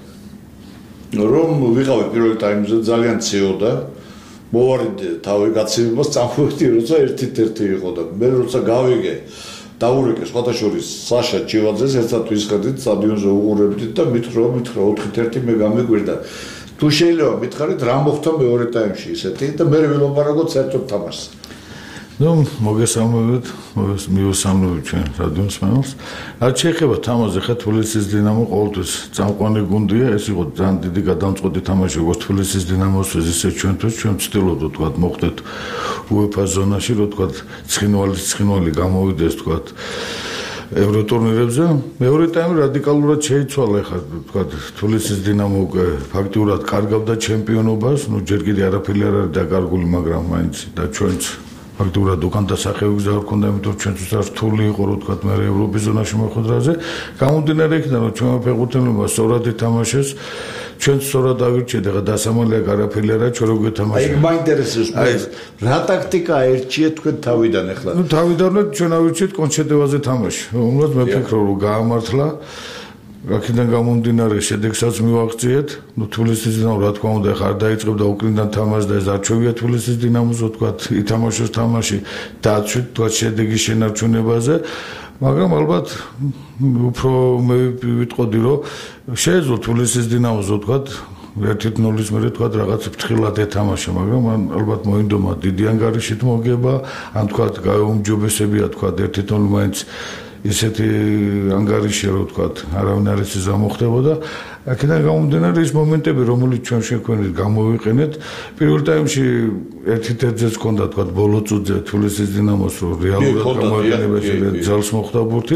რომ ვიყავი პირველ ტაიმზე ძალიან ციოდა. მოვარიდე თავი გაცივებას წამოვედი როცა ერთ-ერთი იყო და მე როცა გავიგე დაურეკე სხვადასხვა საშა ჩივაძეს ერთად ვისხედით სტადიონზე უყურებდით და მითხრა 4-1 მე გამეგვირდა თუ შეიძლება მითხარით რა მოხდა მეორე ტაიმში ისეთი და მე ვილაპარაკოთ საერთოდ თამაშს. Ну, მოგესალმებით, მივესალმებით ჩვენ რადიოს მსმენელს. რაც შეეხება თამაშზე, ხა თბილისის დინამო ყოველთვის წამყვანი გუნდია, ეს იყო ძალიან დიდი გადამწყვეტი თამაში როგორც თბილისის დინამოსთვის, ისე ჩვენთვის, ჩვენ ვცდილობთ ვთქვათ, მოხდეთ UEFA ზონაში, რომ ვთქვათ, ცხინვალი გამოვიდეს ვთქვათ ევროტურნირებზე. მეორე ტაიმი რადიკალურად შეიცვალა, ხა ვთქვათ, თბილისის დინამო უკვე ფაქტიურად კარგავდა ჩემპიონობას, ну ჯერ კიდე არაფერი არ არის დაკარგული, მაგრამ მაინც და ჩვენც ფაქტურად უკან დასახევი გზა არ ქონდა, იმიტომ ჩვენთვის რთული იყო, რომ ვთქვათ, მე ევროპის ზონაში მოხვედრაზე. გამომდინარე იქიდან, რომ ჩვენმა ფეხბურთელებმა სწორად ითამაშეს, ჩვენ სწორად ავირჩიეთ, ახლა დასამალია არაფერი არ არის, ჩვენ რო გვეთამაშა. აი, მაინტერესებს მე. რა ტაქტიკა ერჩიეთ თქვენ თავიდან ახლა? Ну, თავიდან ჩვენ ავირჩიეთ კონჩეტევაზე თამაში. უმრავლოდ მე ფიქრობ, რომ გაამართლა. აქედან გამომდინარე შედეგსაც მივაღწიეთ. Ну, თბილისის დინამო რა თქმა უნდა ხარ დაიწყებდა უკრინდან თამაშს და ეს არჩევია თბილისის დინამოს, ვთქვათ, ითამაშოს თამაში დაცვით, ვთქვათ, შედეგის შენარჩუნებაზე. მაგრამ ალბათ უფრო მე ვიტყოდი, რომ შეეძლო თბილისის დინამოს, ვთქვათ, 1-0-ის მერე ვთქვათ რაღაც ფრთხილად ეთამაშა, მაგრამ მან ალბათ მოინდომა დიდი ანგარიშით მოგება, ან ვთქვათ, გაუმჯობესებია, ვთქვათ, 1-0 მაინც ისეთი ანგარიშია, რომ ვთქვათ, არავინ არ იცის რა მოხდებოდა. აქედან გამომდინარე ის მომენტები, რომელიც ჩვენ შეგვექონეთ, გამოვიყენეთ. პირველ ტაიმში 1-1-ზეც ჰქონდა, ვთქვათ, ბოლო წუთზე თბილისის დინამოს, რომ რეალურად გამოიყენებაში ძალს მოხდა ბურთი.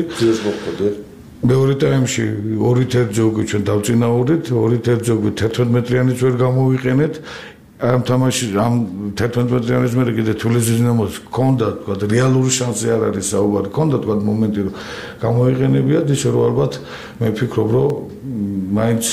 მეორე ტაიმში 2-1-ზე უკვე ჩვენ დავწინაურდით, 2-1-ზე უკვე 11 მეტრიანიც ვერ გამოვიყენეთ. ამ თამაში ამ 11 მეტრიანის მერე კიდე თბილისის დინამოს ჰქონდა, ვთქვათ, რეალური შანსი არ არის საუბარი. ჰქონდა, ვთქვათ, მომენტი, რომ გამოიყენებიათ, ისე რომ ალბათ მე ვფიქრობ, რომ მაინც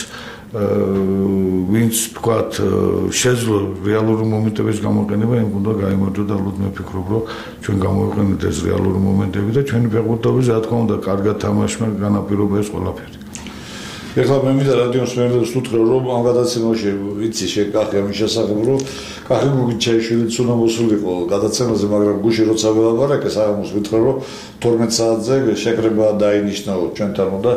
ვინც ვთქვათ, შეძლო რეალური მომენტების გამოყენება, იმ უნდა გაიმარჯვა და ალბათ მე ვფიქრობ, რომ ჩვენ გამოვიყენეთ ეს რეალური მომენტები და ჩვენი ფეხბურთობის, რა თქმა უნდა, კარგად თამაშმა განაპირობა ეს ყველაფერი. ეხლა მე მინდა რადიოს მსმენელებს ვუთხრა, რომ ამ გადაცემაში ვიცი შეკახე ამის შესახებ, რომ კახი გუგიჩაიშვილიც უნდა მოსულიყო გადაცემაზე, მაგრამ გუში როცა ველაპარაკე, საღამოს ვითხრა, რომ 12 საათზე შეკრება დაინიშნაო ჩვენთან და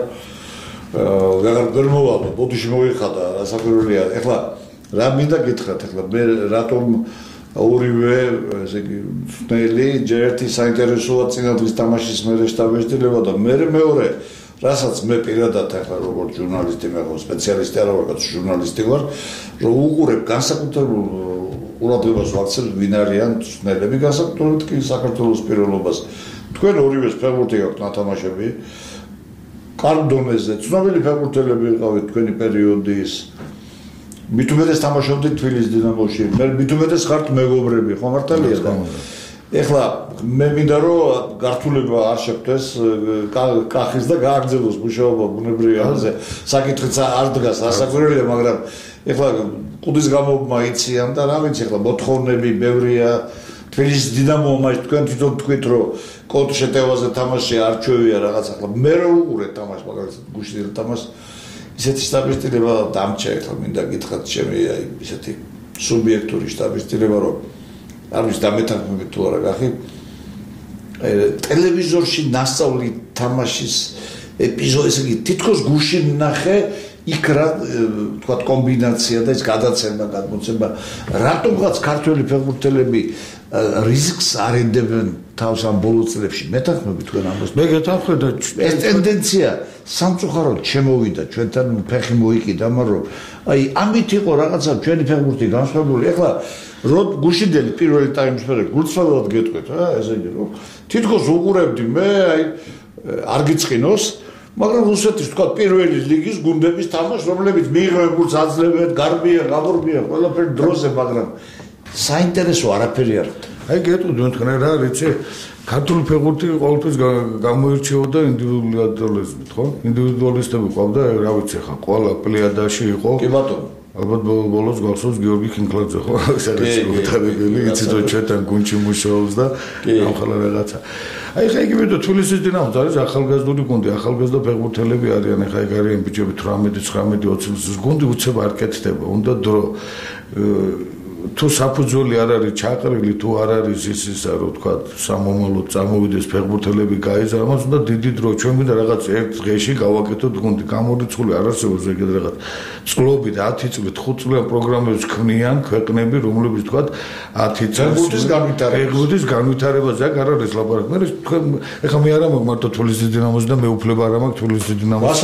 ვერ მოვალო, ბოდიში მოიხადა, რასაკვირველია. ეხლა რა მინდა გითხრათ, ეხლა მე რატომ ორივე ესე იგი მწვრთნელი ჯერ ერთი საინტერესოა წინადღის თამაშის მერე შტაბეშტილება და მეორე რასაც მე პირადად ახლა როგორც ჟურნალისტი, მე ხო სპეციალისტი არა ვარ, კაც ჟურნალისტი ვარ, რომ უყურებ განსაკუთრებულ ყურადღებას ვაქცევთ ვინ არიან ცნელები გასაკუთრებით კი საქართველოს პიროვნებას. თქვენ ორივეს ფეხბურთი გაქვთ ნათამაშები. კარგ დონეზე ცნობილი ფეხბურთელები იყავით თქვენი პერიოდის. მით უმეტეს თამაშობდით თბილისის დინამოში. მე მით უმეტეს ხართ მეგობრები, ხო მართალია და ეხლა მე მინდა რომ გართულება არ შეგვდეს კახის და გააგრძელოს მუშაობა ბუნებრივი ამაზე. საკითხიც არ დგას, ასაკვირველია, მაგრამ ეხლა ყუდის გამობა იციან და რა ვიცი ეხლა მოთხოვნები ბევრია. თბილისის დინამო მას თქვენ თვითონ თქვით რომ კოდ შეტევაზე თამაში არ ჩვევია რაღაც ახლა მე რო უყურე თამაშს მაგალითად გუშინ თამაშს ისეთი სტაბილიზება დამჭა ეხლა მინდა გითხრათ ჩემი აი ისეთი სუბიექტური სტაბილიზება რომ არ ვიცი დამეთანხმებით თუ არა გახი ტელევიზორში ნასწავლი თამაშის ეპიზოდი ესე იგი თითქოს გუშინ ნახე იქ რა თქვა კომბინაცია და ის გადაცემა გადმოცემა რატომღაც ქართველი ფეხბურთელები რისკს არ ენდებენ თავს ამ ბოლო წლებში მეთანხმებით თქვენ ამას მე გეთანხმებ და ეს ტენდენცია სამწუხაროდ შემოვიდა ჩვენთან ფეხი მოიკიდა მაგრამ აი ამით იყო რაღაცა ჩვენი ფეხბურთი განსხვავებული ეხლა როდ გუშინდელი პირველი ტაიმის მერე გულწრფელად გეტყვით რა ესე იგი რომ თითქოს უყურებდი მე აი არ გიწყინოს მაგრამ რუსეთის თქვა პირველი ლიგის გუნდების თამაშს რომლებიც მიიღებენ გულს აძლევენ გარბიან გაბურბიან ყველაფერი დროზე მაგრამ საინტერესო არაფერი არ ხდება. აი გეტყვით თქვენ რა რიცი ქართული ფეხბურთი ყოველთვის გამოირჩეოდა ინდივიდუალიზმით, ხო? ინდივიდუალისტები ყავდა, რა ვიცი ხა, ყველა პლიადაში იყო. კი ბატონო. ალბათ ბოლოს გახსოვს გიორგი ქინკლაძე, ხო? სადაც მოთარებელი, იცით რომ ჩვენთან გუნდში მუშაობს და ამხელა რაღაცა. აი ხა იგივე და თბილისის დინამოც არის ახალგაზრდული გუნდი, ახალგაზრდა ფეხბურთელები არიან, ხა ეგ არიან ბიჭები 18, 19, 20 წლის გუნდი უცებ არ კეთდება. უნდა დრო თუ საფუძველი არ არის ჩაყრილი თუ არ არის ისა რომ თქვა სამომავლოდ წარმოვიდეს ფეხბურთელები გაიზარდა ამას უნდა დიდი დრო ჩვენ მინდა რაღაც ერთ დღეში გავაკეთოთ გუნდი გამორიცხული არ არსებობს ეგეთ რაღაც წყლობით 10 წლით 5 წლიან პროგრამებს ქმნიან ქვეყნები რომლებიც თქვა 10 წელს ფეხბურთის განვითარებაზე აქ არ არის ლაპარაკი მე თქვენ ეხლა მე არა მაქვს მარტო თბილისის დინამოს და მე უფლება არ მაქვს თბილისის დინამოს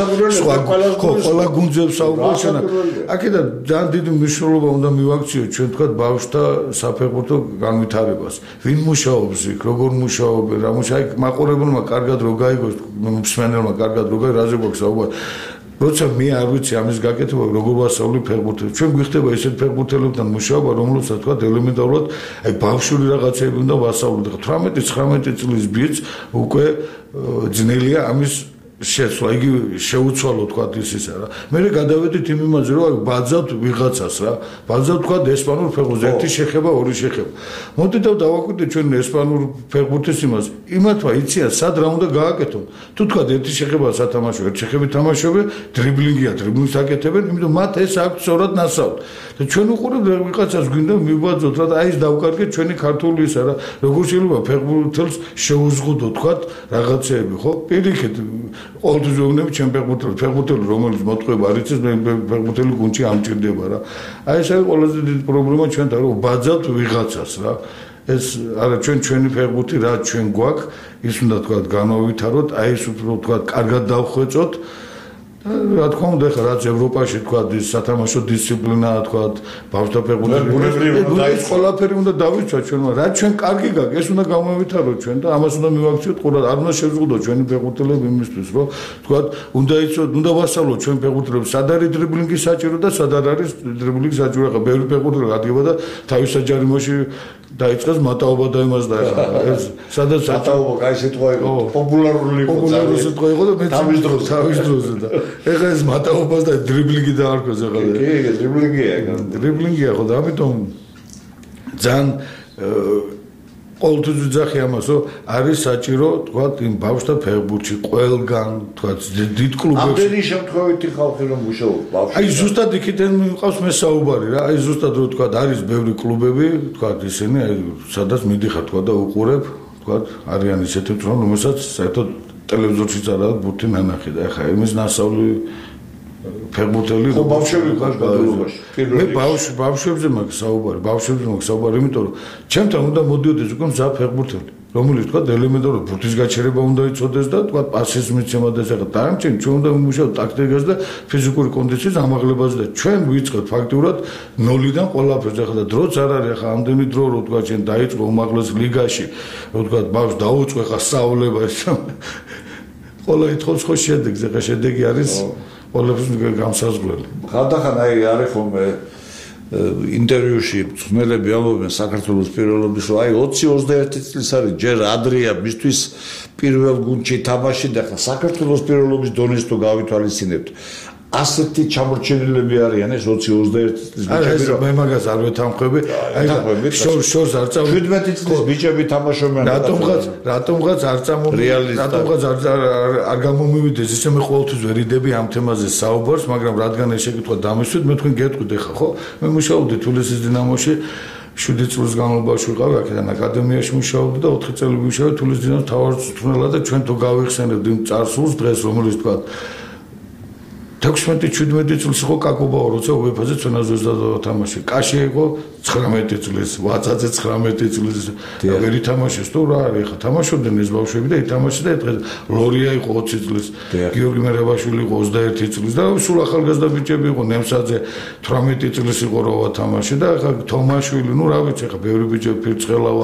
ყველა გუნდებს საუბრობენ აქედან ძალიან დიდი მნიშვნელობა უნდა მივაქციოთ ჩვენ თქვა ბავშვთა საფეხბურთო განვითარებას. ვინ მუშაობს იქ, როგორ მუშაობენ, რა მუშაობენ, მაყურებელმა კარგად რო გაიგოს, მსმენელმა კარგად რო გაიგოს, რაზე გვაქვს საუბარი. როცა მე არ ვიცი ამის გაკეთება, როგორ ვასწავლი ფეხბურთელს. ჩვენ გვიხდება ესეთ ფეხბურთელებთან მუშაობა, რომლებსაც თქვა ელემენტარულად, აი ბავშვური რაღაცები უნდა ვასწავლოთ. 18-19 წლის ბიჭს უკვე ძნელია ამის შეცვლა, იგი შეუცვალო თქვა ისისა რა. მე გადავედით იმ იმაზე რომ ბაძავთ ვიღაცას რა. ბაძავთ თქვა ესპანურ ფეხბურთს, ერთი შეხება, ორი შეხება. მოდით და დავაკვირდით ჩვენ ესპანურ ფეხბურთის იმას. იმათმა იციან სად რა უნდა გააკეთონ. თუ თქვა ერთი შეხება სათამაშო, ერთი შეხებით თამაშობენ, დრიბლინგია, დრიბლინგს აკეთებენ, იმიტომ მათ ეს აქვს სწორად ნასწავლი. და ჩვენ უყურებთ ვიღაცას გვინდა მივბაძოთ რა და აი ეს დავკარგეთ ჩვენი ქართული ისა რა. როგორ შეიძლება ფეხბურთელს შეუზღუდო თქვა რაღაცეები, ხო? პირიქით ყოველთვის ვეუბნები ჩემ ფეხბურთელი რომელიც მოტყუება არ იცის მე ფეხბურთელი გუნდში ამჭირდება რა აი ეს არის ყველაზე დიდი პრობლემა ჩვენთან რომ ბაძავთ ვიღაცას რა ეს არა ჩვენი ფეხბურთი რა ჩვენ გვაქვს ის უნდა თქვა განავითაროთ აი ეს უფრო თქვა კარგად დავხვეწოთ რა თქმა უნდა ხა რაც ევროპაში თქვა სათამაშო დისციპლინაა თქვა ბავშვთა ფეხბურთი ეს ყველაფერი უნდა დავიცვათ ჩვენ რა ჩვენ კარგი გაქვს ეს უნდა გამოვითაროთ ჩვენ და ამას უნდა მივაქციოთ ყურად არ უნდა შევზღუდოთ ჩვენი ფეხბურთელები იმისთვის რომ თქვა უნდა იცოთ უნდა ვასწავლოთ ჩვენ ფეხბურთელებს სად არის დრიბლინგი საჭირო და სად არის დრიბლინგი საჭირო ხა ბევრი ფეხბურთელი ადგება და თავის საჯარიმოში დაიწყეს მატაობა და იმას და ეს სადაც მატაობა კაი სიტყვა იყო პოპულარული იყო და მე თავის დროზე და ეხლა ეს მატაობას და დრიბლინგი დაარქვეს ეხლა კი დრიბლინგია ხო და ამიტომ ძალიან ყოველთვის ვიძახი ამას რომ არის საჭირო თქვა იმ ბავშვთა ფეხბურთში ყველგან თქვა დიდ კლუბებში ამდენი შემთხვევითი ხალხი რომ მუშაობს ბავშვი აი ზუსტად იქიდან მიყავს მე საუბარი რა აი ზუსტად რომ თქვა არის ბევრი კლუბები თქვა ისინი აი სადაც მიდიხარ თქვა და უყურებ თქვა არიან ისეთი რომელსაც საერთოდ ტელევიზორშიც არა ბურთი ნანახი და ეხა იმის ნასწავლი ფეხბურთელი ხო ბავშვები ხარ გადაულობაში მე ბავშვებზე მაქვს საუბარი იმიტომ რომ ჩემთან უნდა მოდიოდეს უკვე მზა ფეხბურთელი რომელიც თქვა ელემენტარული ბურთის გაჩერება უნდა იცოდეს და თქვა პასის მიცემა და ეს ახლა დარჩენ ჩვენ უნდა ვიმუშაოთ ტაქტიკაზე და ფიზიკური კონდიციის ამაღლებაზე და ჩვენ ვიწყებთ ფაქტურად ნოლიდან ყველაფერს ახლა და დროც არ არის ახლა ამდენი დრო რო თქვა ჩვენ დაიწყო უმაღლეს ლიგაში რო თქვა ბავშვს დაუწყო ახლა სწავლება ეს ყველა ითხოვს ხო შედეგს ახლა შედეგი არის ყველაფერს გამსაზღვრელი ხანდახან არის ხოლმე ინტერვიუში მწვრთნელები ამბობენ საქართველოს პირველობის რომ 20-21 წლის არის ჯერ ადრეა მისთვის პირველ გუნდში თამაში და ხა საქართველოს პირველობის დონეს თუ გავითვალისწინებთ ასეთი ჩამორჩენილები არიან ეს 20-21 წლის ბიჭები რომ მე მაგას არ ვეთანხმები აი შორს არ წავ 17 წლის ბიჭები თამაშობენ რატომღაც არ წამოვიდეს რატომღაც არ გამომივიდეს ისე მე ყოველთვის ვერიდები ამ თემაზე საუბარს მაგრამ რადგან ეს შეკითხვა დამისვით მე თქვენ გეტყვით ახლა ხო მე მუშაობდი თბილისის დინამოში 7 წლის განმავლობაში ვიყავი აქედან აკადემიაში მუშაობდი და 4 წელი ვიმუშავე თბილისის დინამოს მთავარ მწვრთნელად და ჩვენ თუ გავიხსენებთ იმ წარსულს დღეს რომელიც თქვა 16-17 წელს იყო კაკობაო როცა UEFA-ზე ჩვენაზე დავთამაშე. კაში იყო 19 წლის, ვაცაძე 19 წლის. ვერ ითამაშეს თუ რა არის ხა თამაშობდნენ ეს ბავშვები და ითამაშეს და დღეს ლორია იყო 20 წლის, გიორგი მერაბაშვილი იყო 21 წლის და სულ ახალგაზრდა ბიჭები იყო ნემსაძე 18 წლის იყო რო ვათამაშე და ხა თომაშვილი, ნუ რა ვიცი ხა ბევრი ბიჭები ფირცხელავა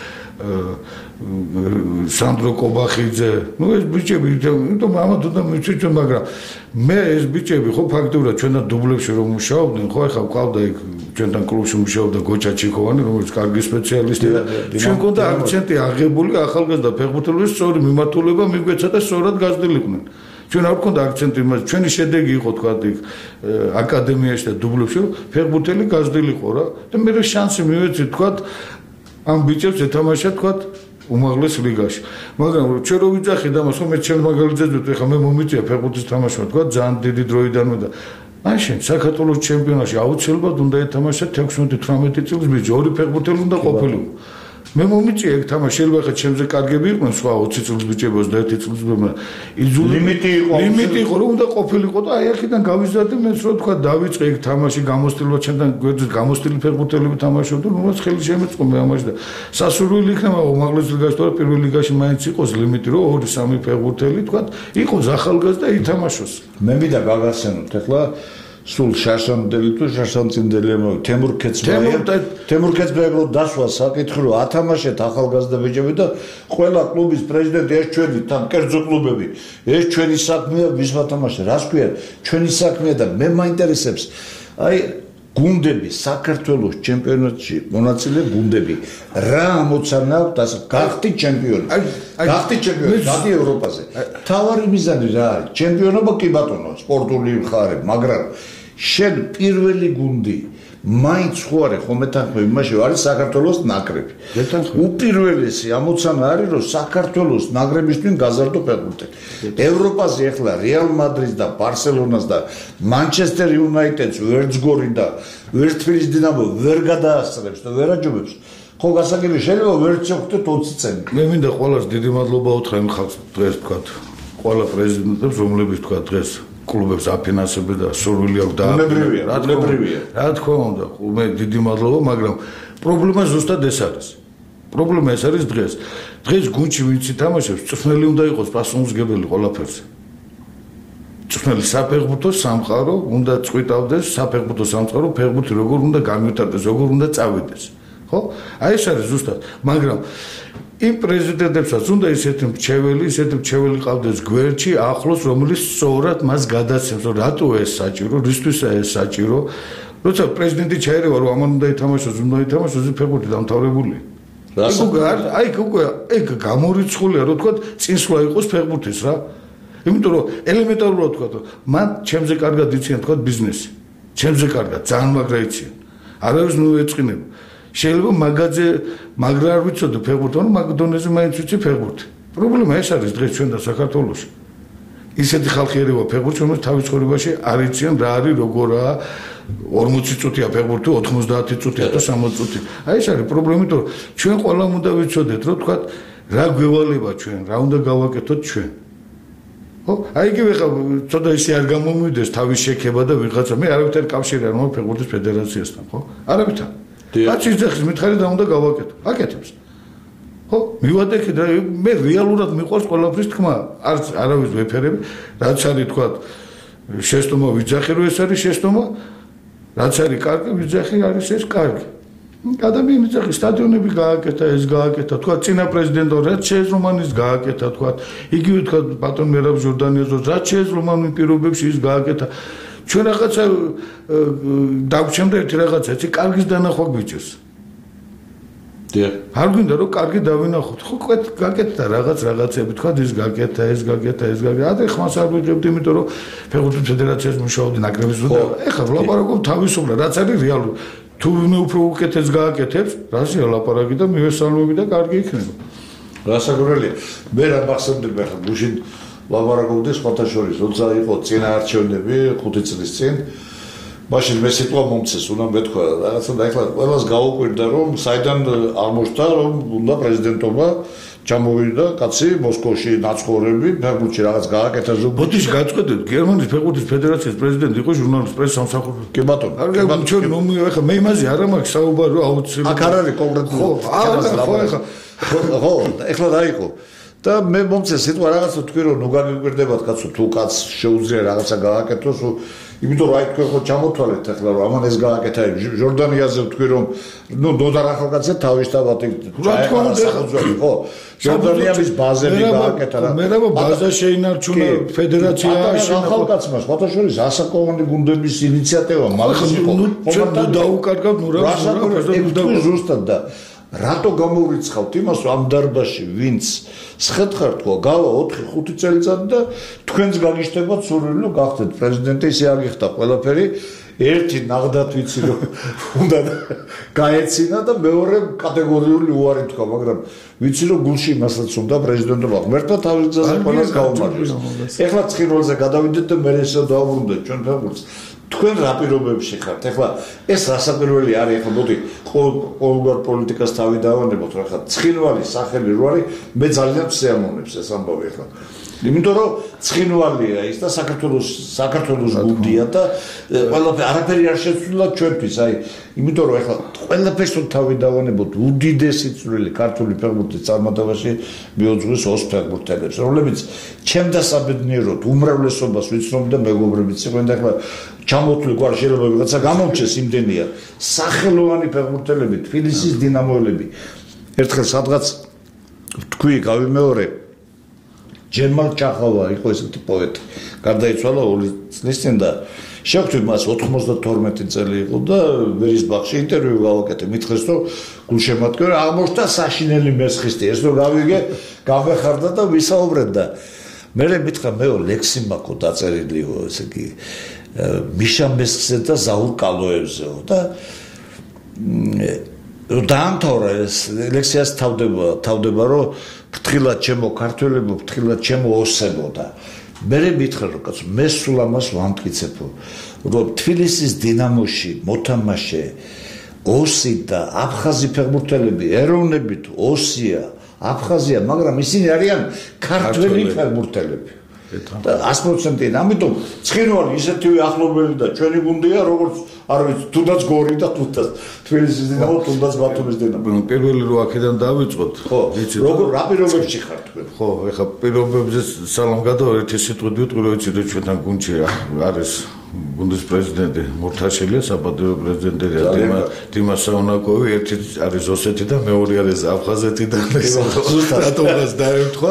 სანდრო კობახიძე, ну ეს ბიჭები, იმიტომ ამათ უნდა მივჩვენოთ, მაგრამ მე ეს ბიჭები ხო ფაქტობრივად ჩვენთან დუბლებში რომ მუშაობდნენ, ხო ახლა ყავდა იქ ჩვენთან კლუბში მუშაობდა გოჩა ჩიქოვანი, რომელიც კარგი სპეციალისტია და ჩვენ გქონდა აქცენტი აღებული ახალგაზრდა ფეხბურთელების სწორი მიმართულება მიგვეცა და სწორად გაზრდილიყვნენ. ჩვენ არ გქონდა აქცენტი, მაგრამ ჩვენი შედეგი იყო თქვა იქ აკადემიაში და დუბლებში რომ ფეხბურთელი გაზრდილიყო რა და მე შანსი მივეცი თქვა ამ ბიჭებს ეთამაშა თქვა უმაღლეს ლიგაში. მაგრამ ჩვენ რო ვიძახი და მას მე ჩემს მაგალითად ვიტყვი, ხა მე მომიწია ფეხბურთის თამაშმა თქვა ძალიან დიდი დროიდანვე და მაშინ საქართველოს ჩემპიონატში აუცილებლად უნდა ეთამაშა 16-18 წლის ბიჭი, ორი ფეხბურთელი უნდა ყოფილიყო. მე მომიწია ეგ თამაში, შეიძლება ხა ჩემზე კარგები იყვნენ სხვა 20 წლის ბიჭები, 21 წლის ბიჭები. ლიმიტი იყო, რომ უნდა ყოფილიყო და აი აქედან გავიზარდი მეც რო თქვა დავიწყე ეგ თამაში გამოსtildeება ჩემთან გვერდით გამოსtildeები ფეხბურთელები თამაშობდნენ, რომელსაც ხელი შემეწყო მე ამაში და სასურველი იქნება უმაღლეს ლიგაში თუ პირველ ლიგაში მაინც იყოს ლიმიტი, რომ 2-3 ფეხბურთელი თქვა იყოს ახალგაზრდა ითამაშოს. მე მინდა გაგახსენოთ ახლა სულ შაშამდელი თუ შაშამწინდელი თემურ ქეცბაევ რო დასვა საკითხი რომ ათამაშეთ ახალგაზრდა ბიჭები და ყველა კლუბის პრეზიდენტი ეს ჩვენი თან კერძო კლუბები ეს ჩვენი საქმეა ვის ვათამაშე რას ქვია ჩვენი საქმეა და მე მაინტერესებს აი გუნდები საქართველოს ჩემპიონატში მონაწილე გუნდები რა ამოცანა აქვს გახდი ჩემპიონი გადი ევროპაზე თავარი მიზანი რა არის ჩემპიონობა კი ბატონო სპორტული მხარე მაგრამ შენ პირველი გუნდი მაინც ხო არის ხომ ეთანხმები იმაში არის საქართველოს ნაკრები უპირველესი ამოცანა არის რომ საქართველოს ნაკრებისთვის გაზარდო ფეხბურთელი ევროპაზე ახლა რეალ მადრიდს და ბარსელონას და მანჩესტერ იუნაიტედს ვერცგორი და ვერტფილის დინამო ვერ გადაასწრებს და ვერ აჯობებს ხო გასაგები შეიძლება ვერ შეხვდეთ 20 წელი მე მინდა ყველას დიდი მადლობა უთხრა იმ ხალხს დღეს თქვა ყველა პრეზიდენტებს რომლებიც თქვა დღეს კლუბებს აფინანსებდა და სურვილი აქვს და რა თქმა უნდა მე დიდი მადლობა მაგრამ პრობლემა ზუსტად ეს არის პრობლემა ეს არის დღეს გუნდში ვინც ითამაშებს მწვრთნელი უნდა იყოს პასუხისმგებელი ყველაფერზე მწვრთნელი საფეხბურთო სამყარო უნდა წვიტავდეს საფეხბურთო სამყარო ფეხბურთი როგორ უნდა განვითარდეს როგორ უნდა წავიდეს ხო აი ეს არის ზუსტად მაგრამ იმ პრეზიდენტებსაც უნდა ისეთი მრჩეველი ყავდეს გვერდში ახლოს რომელიც სწორად მას გადაცემს რომ რატო ეს საჭირო რისთვისა ეს საჭირო როცა პრეზიდენტი ჩაერევა რომ ამან უნდა ითამაშოს ფეხბურთი დამთავრებული აი უკვე ეგ გამორიცხულია რომ თქვა წინსვლა იყოს ფეხბურთის რა იმიტომ რომ ელემენტარულად თქვა მან ჩემზე კარგად იციან თქვა ბიზნესი ჩემზე კარგად ძალიან მაგრა იციან არავის ნუ ეწყინება შეიძლება მაგაზე მაგრა არ ვიცოდე ფეხბურთი, მაგრამ მაგდონეზე მაინც ვიცი ფეხბურთი. პრობლემა ეს არის დღეს ჩვენ და საქართველოში. ისეთი ხალხი ერევა ფეხბურთს, რომელიც თავის ცხოვრებაში არ იციან რა არის, როგორაა 40 წუთია ფეხბურთი, 90 წუთია და 60 წუთი. აი ეს არის პრობლემა, იმიტომ რომ ჩვენ ყველამ უნდა ვიცოდეთ, რომ თქვა რა გვევალება ჩვენ, რა უნდა გავაკეთოთ ჩვენ. ხო? აი იგივე ხა ცოტა ისე არ გამომივიდეს თავის შექება და ვიღაცა მე არავითარ კავშირი არ მაქვს ფეხბურთის ფედერაციასთან, ხო? არავითარ. რაც იძახის მითხარი და უნდა გავაკეთო. აკეთებს. ხო, ხო მივადექი და მე რეალურად მიყვარს ყველაფრის თქმა არავის ვეფერები რაც არის თქვა შეცდომა ვიძახი რომ ეს არის შეცდომა რაც არის კარგი ვიძახი არის ეს კარგი ადამიანი ძახი სტადიონები გააკეთა ეს გააკეთა თქვა წინა პრეზიდენტო რაც შეეძლო მან ის გააკეთა თქვა იგივე თქვა ბატონ მერაბ ჟორდანიაზო რაც შეეძლო მან პირობებში ის გააკეთა ჩვენ რაღაცა დავჩემდა ერთი რაღაცა ეს კარგის დანახვა გვიჭირს არ გვინდა რომ კარგი დავინახოთ ხო გაკეთდა რაღაცები თქვა ის გაკეთა ეს გაკეთა ეს გაკეთა ადრე ხმას არ ვიღებდი იმიტომ რომ ფეხბურთის ფედერაციას მუშაობდი ნაკრების უდაბა ეხლა ვლაპარაკობ თავისუფლად რაც არის რეალური თუ მე უფრო უკეთეს გააკეთებს რაზეა ლაპარაკი და მივესალმები და კარგი იქნება რასაკვირველია მე რა მახსოვდება ახლა გუშინ ლაპარაკობდი სხვათა შორის როცა იყო წინა არჩევნები 5 წლის წინ მაშინ მე სიტყვა მომცეს უნდა მეთქვა რაღაცა და ახლა ყველას გაუკვირდა რომ საიდან აღმოჩნდა რომ უნდა პრეზიდენტობა ჩამოვიდა კაცი მოსკოვში ნაცხოვრები ფეხბურთში რაღაც გააკეთა ბოდიში გაწყვეტეთ გერმანიის ფეხბურთის ფედერაციის პრეზიდენტი იყო ჟურნალისტ პრესის სამსახური კი ბატონო არ ჩვენ მომია ახლა მე იმაზე არ მაქვს საუბარი რომ აუცილებლად აქ არ არის კონკრეტული ხო ახლა რა იყო და მე მომცეს სიტყვა რაღაცა თქვი რომ ნუ გაგიკვირდებათ კაცო თუ კაც შეუძლია რაღაცა გააკეთოს იმიტომ რომ აი თქვენ ხო ჩამოთვალეთ ახლა რომ ამან ეს გააკეთა ჟორდანიაზე თქვი რომ ნუ დოდარ ახალგაზრდა თავისთავად რა თქმა უნდა ხო ჟორდანიების ბაზები გააკეთა რა მე რა ბაზა შეინარჩუნა ფედერაცია ახალგაზრდა სხვათა შორის ასაკოვანი გუნდების ინიციატივა მაგას იყო ჩვენ დაუკარგავთ ნუ რა ზუსტად და რატო გამოვიცხავთ იმას რომ ამ დარბაზში ვინც სხეთხარ თქვა გავა 4-5 წელიწადი და თქვენს გაგიშტებათ სურვილი რომ გახდეთ პრეზიდენტი ისე არ გიხდა ყველაფერი ერთი ნაღდათ ვიცი რომ უნდა გაეცინა და მეორე კატეგორიული უარი თქვა მაგრამ ვიცი რომ გულში იმასაც უნდა პრეზიდენტობა ღმერთმა თავის გზაზე ყველას გაუმარჯოს ეხლა ცხინვალზე გადავიდეთ და მე ესე დავუბრუნდეთ ჩვენ ფეხბურთს თქვენ რა პირობებში ხართ? ეხლა ეს რასაკვირველი არის, ეხლა მოდი ყოველგვარ პოლიტიკას თავი დავანებოთ, რა ხა ცხინვალი სახელი რო არის, მე ძალიან შეამონებს ეს ამბავი ეხლა. იმიტომ რომ ცხინვალია ის და საქართველოს გუნდია და ყველაფერი არაფერი არ შეცვლილა ჩვენთვის, აი, იმიტომ რომ ეხლა ყველაფერს თუ თავი დავანებოთ, უდიდესი წვლილი ქართული ფეხბურთის წარმატებაში მიუძღვის ოს ფეხბურთელებს, რომლებიც ჩემდა საბედნიეროდ უმრავლესობას ვიცნობ და მეგობრებიც იყვნენ და ეხლა ჩამოთვლი გვარ შეიძლება ვიღაცა გამომჩეს იმდენია სახელოვანი ფეხბურთელები თბილისის დინამოელები ერთხელ სადღაც თქვი გავიმეორე ჯერმალ ჩახავა იყო ესეთი პოეტი გარდაიცვალა 2 წლის წინ და შევხვდი მას 92 წელი იყო და ვერისბახში ინტერვიუ გავაკეთე მითხეს რომ გულშემატკივარი აღმოჩნდა საშინელი მესხისტი ეს რომ გავიგე გამეხარდა და ვისაუბრეთ და მე მითხრა მეო ლექსი მაქვს დაწერილიო ესე იგი მიშა მესხზე და ზაურ კალოევზეო და დაამთავრა ეს ლექსიას თავდება რომ ფრთხილად ჩემო ქართველებო ფრთხილად ჩემო ოსებო და მე მითხრა რომ კაცო მე სულ ამას ვამტკიცებო რომ თბილისის დინამოში მოთამაშე ოსი და აფხაზი ფეხბურთელები ეროვნებით ოსია აფხაზია მაგრამ ისინი არიან ქართველი ფეხბურთელები და 100%-იან ამიტომ ცხინვალი ისეთივე ახლობელი და ჩვენი გუნდია როგორც არ ვიცი თუნდაც გორი და თუნდაც თბილისის დინამო თუნდაც ბათუმის დინამო პირველი რო აქედან დავიწყოთ ვიცი როგორ რა პირობებში ხარ თქვენ ხო ეხა პირობებზე სალამ გადავა ერთი სიტყვით ვიტყვი რომ იცი რომ ჩვენთან გუნდში არის გუნდის პრეზიდენტი მურთაშელია საპატიო პრეზიდენტია დიმა საუნაკოვი ერთი არის ოსეთი და მეორე არის აფხაზეთი და რატომაც დაერთხვა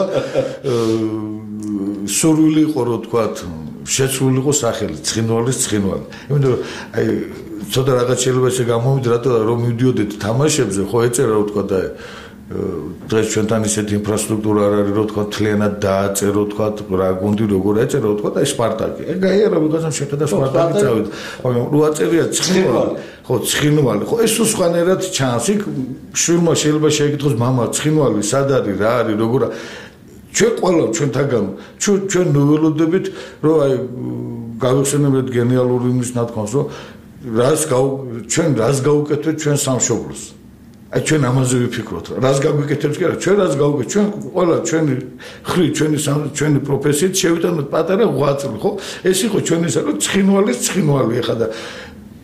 სურვილი იყო რომ თქვათ შეცვლილი იყო სახელი ცხინვალის ცხინვალი იმიტომ რომ აი ცოტა რაღაც შეიძლება ესე გამოვიდე რატო რომ მივდიოდეთ თამაშებზე ხო ეწერა რომ თქვათ და დღეს ჩვენთან ისეთი ინფრასტრუქტურა არ არის რომ თქვათ თლიანად დააწერო თქვათ რა გუნდი როგორ ეწერა რომ თქვათ აი სპარტაკი ეგაი არა ვიღაცამ შეხედა სპარტაკი წავიდა მაგრამ რო აწერია ცხინვალი ხო ცხინვალი ხო ეს სხვანაირად ჩანს იქ შვილმა შეიძლება შეეკითხოს მამა ცხინვალი სად არის რა არის როგორ ჩვენ ყველა ჩვენთაგან ჩვენ ნოველოდებით რომ აი გავიხსენებთ გენიალური იმის ნათქვამს რომ ჩვენ რას გავუკეთებთ ჩვენ სამშობლოს აი ჩვენ ამაზე ვიფიქროთ რას გავუკეთებთ კი არა ჩვენ რას გავუკეთებთ ჩვენ ყველა ჩვენი ხრი ჩვენი პროფესიით შევიტანოთ პატარა 8 წელი ხო ეს იყო ჩვენი რომ ცხინვალი ეხა და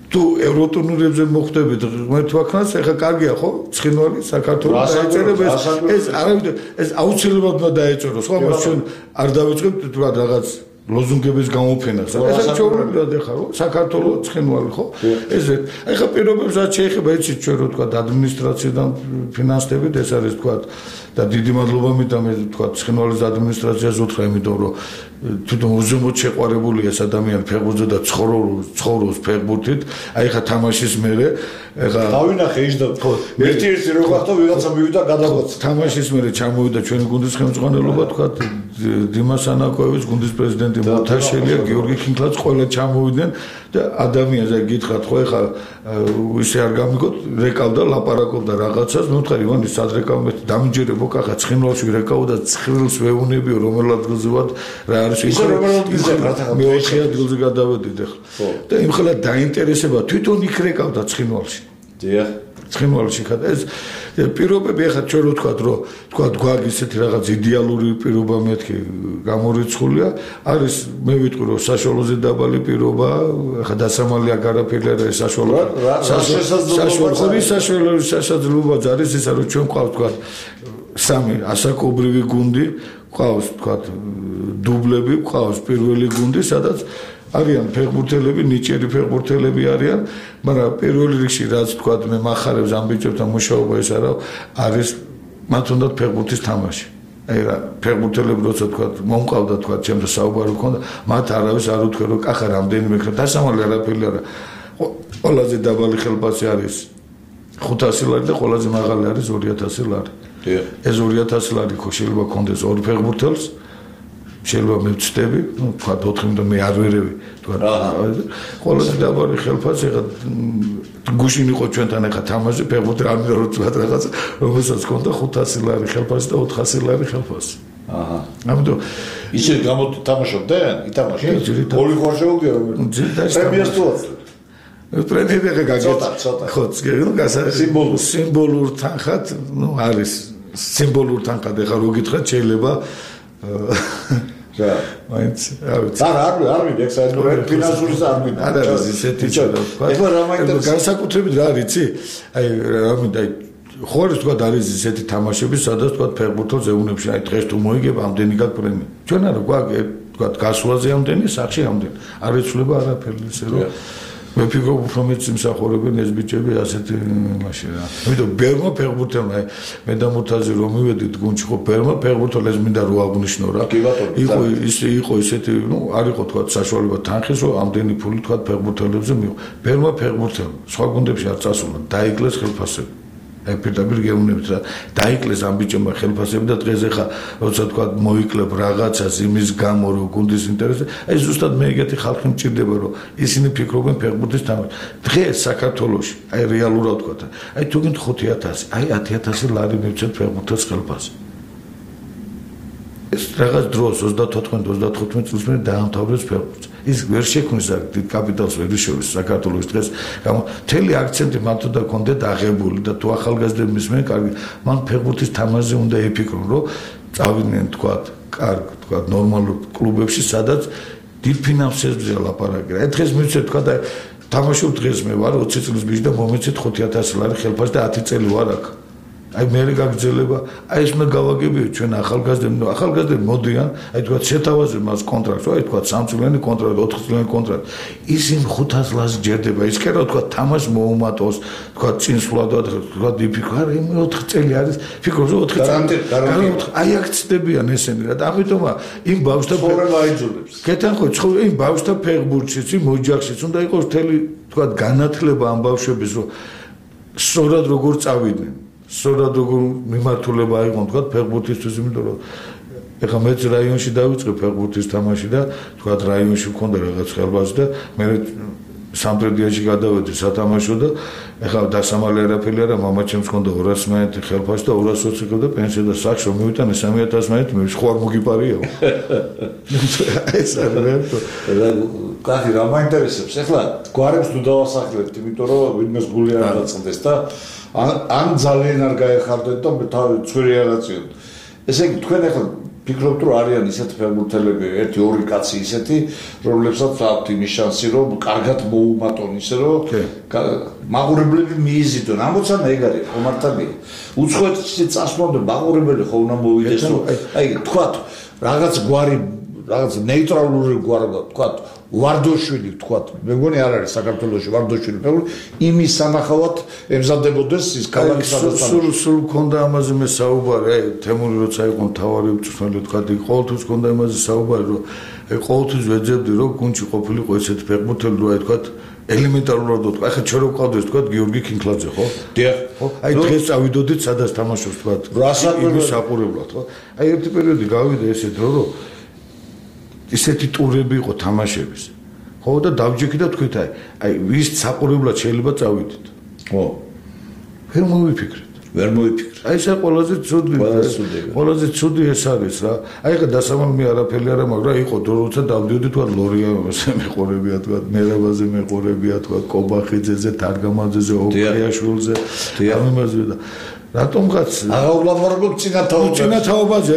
თუ ევროტურნირებზე მოხვდებით ღმერთვაქნას, ეხა კარგია ხო? ცხინვალი საქართველოს დაეწერება ეს აუცილებლად უნდა დაეწეროს, ხო? მას ჩვენ არ დავიწყებთ თქვა რაღაც ლოზუნგების გამოფენას. ეს ჩვეულებრივად ეხა რო საქართველოს ცხინვალი ხო? ესე ეხა პირობებს რაც შეეხება იცით ჩვენ რო თქვა ადმინისტრაციიდან ფინანსებით ეს არის თქვა და დიდი მადლობა მითხრა მე თქვა ცხინვალის ადმინისტრაციას უთხრა იმიტომ რომ თვითონ უზომოდ შეყვარებული ეს ადამიანი ფეხბურთზე და ცხოვრობს ფეხბურთით აი ხა თამაშის მერე ეხა დავინახე ის და ერთი რო გახდა ვიღაცა მივიდა გადაგვაცა თამაშის მერე ჩამოვიდა ჩვენი გუნდის ხელმძღვანელობა თქვა დიმას ანაკოევის გუნდის პრეზიდენტი მოთაშელია გიორგი ქინქლაც ყველა ჩამოვიდნენ და ადამიანს აი გითხრათ ხო ეხა ისე არ გამიგოთ რეკავდა ლაპარაკობდა რაღაცას მე ვთქვი ივანი სად რეკავმეთ დამიჯერებო კახა ცხინვალში რეკავ და ცხილს ვეუნებიო რომელ ადგილზე ვარ რა არის ისე რომელ ადგილზე რატო მე 4 ადგილზე გადავედით ახლა და იმხელა დაინტერესება თვითონ იქ რეკავდა ცხინვალში დიახ ცხინვალში ხა ეს პირობები ახლა ჩვენ რო ვთქვათ რომ თქვათ გვაქვს ისეთი რაღაც იდეალური პირობა მეთქი გამორიცხულია არის მე ვიტყვი რომ საშუალოზე დაბალი პირობა ახლა დასამალი აგარაფერი არა საშუალო არის ისა რომ ჩვენ გვყავს თქვათ სამი ასაკობრივი გუნდი გვყავს თქვათ დუბლები გვყავს პირველი გუნდი სადაც არიან ფეხბურთელები, ნიჭიერი ფეხბურთელები არიან, მაგრამ პირველ რიგში რაც თქვა მე მახარებს ამ ბიჭებთან მუშაობა ეს არის მათ უნდათ ფეხბურთის თამაში. აი რა ფეხბურთელები როცა თქვა მომყავდა თქვა ჩემს საუბარი ქონდა, მათ არავის არ უთქვე რომ კახა რამდენიმე ხელ დასამალი არაფერი არა. ყველაზე დაბალი ხელფასი არის 500 ლარი და ყველაზე მაღალი არის 2000 ლარი. ეს 2000 ლარი ხო შეიძლება კონდეს ორ ფეხბურთელს შეიძლება მე ვწდები, ну, თქვა 4 და მე არ ვერევი, თქვა. ყველაზე დაბალი ხელფასი ეხა გუშინ იყო ჩვენთან ეხა თამაში ფეხბურთი არ მინდა რომ თქვა რაღაცა, რომელსაც ჰქონდა 500 ლარი ხელფასი და 400 ლარი ხელფასი. აჰა. ამიტომ ისე თამაშობდნენ, ითამაშეს. გოლი ხარ შეუგია რომ პრემიას თუაც. პრემიები გაგეცოტა. ხო, სიმბოლურ თანხად, ну, არის სიმბოლურ თანხად ეხა რო გითხრათ შეიძლება რა მაინც არ მინდა ეს ფინანსური არ მინდა არა ისეთი თქვა ეხლა რა მაინტერესებს განსაკუთრებით რა არის იცი აი რა მინდა ხო არის თქვა არის ისეთი თამაშები სადაც თქვა ფეხბურთელს ეუნებში აი დღეს თუ მოიგებ ამდენი გაქვს პრემია ჩვენ არა გვაქვს თქვა გასვლაზე ამდენი სახში ამდენი არ იცვლება არაფერი ისე რომ მე ფიქრობ უფრო მეც იმსახურებენ ეს ბიჭები ასეთი მაშინ რა ამიტომ ბერმა ფეხბურთელმა მე და მურთაზი რომ მივედით გუნდში ხო ბერმა ფეხბურთელს მინდა რო აღნიშნო რა იყო ისეთი ნუ არ იყო თქვა საშუალება თანხის რომ ამდენი ფული თქვა ფეხბურთელებზე მიიღო ბერმა ფეხბურთელმა სხვა გუნდებში არ წასულა დაიკლეს ხელფასები აი პირდაპირ გეუბნებით რა დაიკლეს ამ ბიჭებმა ხელფასები და დღეს ახლა როცა თქვა მოიკლებ რაღაცას იმის გამო რომ გუნდის ინტერესზე აი ზუსტად მე ეგეთი ხალხი მჭირდება რომ ისინი ფიქრობენ ფეხბურთის თამაში დღეს საქართველოში აი რეალურად თქვა აი თუ გინდ 5000 აი 10000 ლარი მივცეთ ფეხბურთის ხელფასი ეს რაღაც დროს 24-25 წელს მე დაამთავრეს ფეხბურთს ის ვერ შექმნის დიდ კაპიტალს ვერ შორის საქართველოს დღეს მთელი აქცენტი მათო და კონდეთ აღებული და თუ ახალგაზრდები მისმენ კარგი მან ფეხბურთის თამაშზე უნდა ეფიქრონ რომ წავიდნენ თქვა კარგ თქვა ნორმალურ კლუბებში სადაც დიდ ფინანსებზე ლაპარაკია აი დღეს მივცეთ თქვა და თამაშობ დღეს მე ვარ 20 წლის ბიჭი და მომეცეთ 5000 ლარი ხელფასი და 10 წელი ვარ აქ აი მე გაგრძელება აი ეს უნდა გავაგებიო ჩვენ ახალგაზრდები მოდიან აი თქვა შეთავაზე მას კონტრაქტს აი თქვა 3 წლიანი კონტრაქტი 4 წლიანი კონტრაქტი ისინი 500 ლარს ჯერდება ის კი რა თქვა თამაშ მოუმატოს თქვა წინსვლა და თქვა დიფიქრა არა იმ 4 წელი არის ფიქრობ რომ 4 წელი აი აქცდებიან ესენი რა და ამიტომ იმ ბავშვთა პრობლემა აიძულებს კეთახო იმ ბავშვთა ფეხბურთშიც იმ ოჯახშიც უნდა იყოს მთელი თქვა განათლება ამ ბავშვების რომ სწორად როგორ წავიდნენ სწორად როგორ მიმართულება აიღონ თქვა ფეხბურთისთვის იმიტომ რომ ეხლა მეც რაიონში დავიწყე ფეხბურთის თამაში და თქვა რაიონში მქონდა რაღაც ხელფასი და მე სამტრედიაში გადავედი სათამაშო და ეხლა დასამალი არაფერი არა მამაჩემს მქონდა 200 მაინც ხელფასი და 220 ხილდა პენსია და საქმე მივიტანე 3000 მაინც მე ხო არ მოგიპარიო ეს არა კახი რა მაინტერესებს ეხლა გვარებს თუ დავასახლებთ იმიტომ რომ ვინმეს გული არ დაწყდეს და ან ძალიან არ გაეხარდეთ და თავი ცვირი არაწიოთ ესე იგი თქვენ ახლა ფიქრობთ რომ არიან ისეთი ფეხბურთელები, 1-2 კაცი ისეთი, რომლებსაც აქვთ იმის შანსი, რომ კარგად მოუმატონ ისე რომ მაყურებლები მიიზიდონ. ამბობთ ეგ არის ხომართალია. უცხოეთში წასვლამდე მაყურებელი ხო უნდა მოვიდეს, რომ აი თქვათ რაღაც გვარი, რაღაც ნეიტრალური გვარი თქვათ ვარდოშვილი თქვათ, მე მგონი არ არის საქართველოში ვარდოშვილი ფეხბურთელი, იმის სანახავად ემზადებოდეს ის ქალაქის სადაც სულ ქონდა ამაზე მე საუბარი, აი თემური როცა იყო მთავარი მწვრთნელი თქვათ, ყოველთვის ქონდა ამაზე საუბარი, რომ აი ყოველთვის ვეძებდი, რომ გუნდში ყოფილიყო ესეთი ფეხბურთელი, რომ აი თქვათ ელემენტარულად თქვა, ახლა ჩვენ რო ყავდეს თქვა გიორგი კინკლაძე, ხო? დიახ. ხო? აი დღეს წავიდოდით, სადაც თამაშობს თქვა. იმის საყურებლად, ხო? აი ერთი პერიოდი გავიდა ესეთ რომ ისეთი ტურები იყო თამაშების. ხო და დავჯექი და თქვით აი ვის საყურებლად შეიძლება წავიდეთ. ხო. ვერ მოვიფიქრეთ. ვერ მოვიფიქრე. აი ეს ყველაზე ცუდი ეს არის რა. აი ხა დასამალმი არაფერი არა, მაგრამ იყო დრო როცა დავდიოდი თქვა ლორიაზე მეყურებია თქვა, მერაბაზე მეყურებია თქვა, კობახიძეზე, თარგამაძეზე, ოკეაშვილზე, ამაზე და რატომღაც აღავლამორგო წინათაობაზე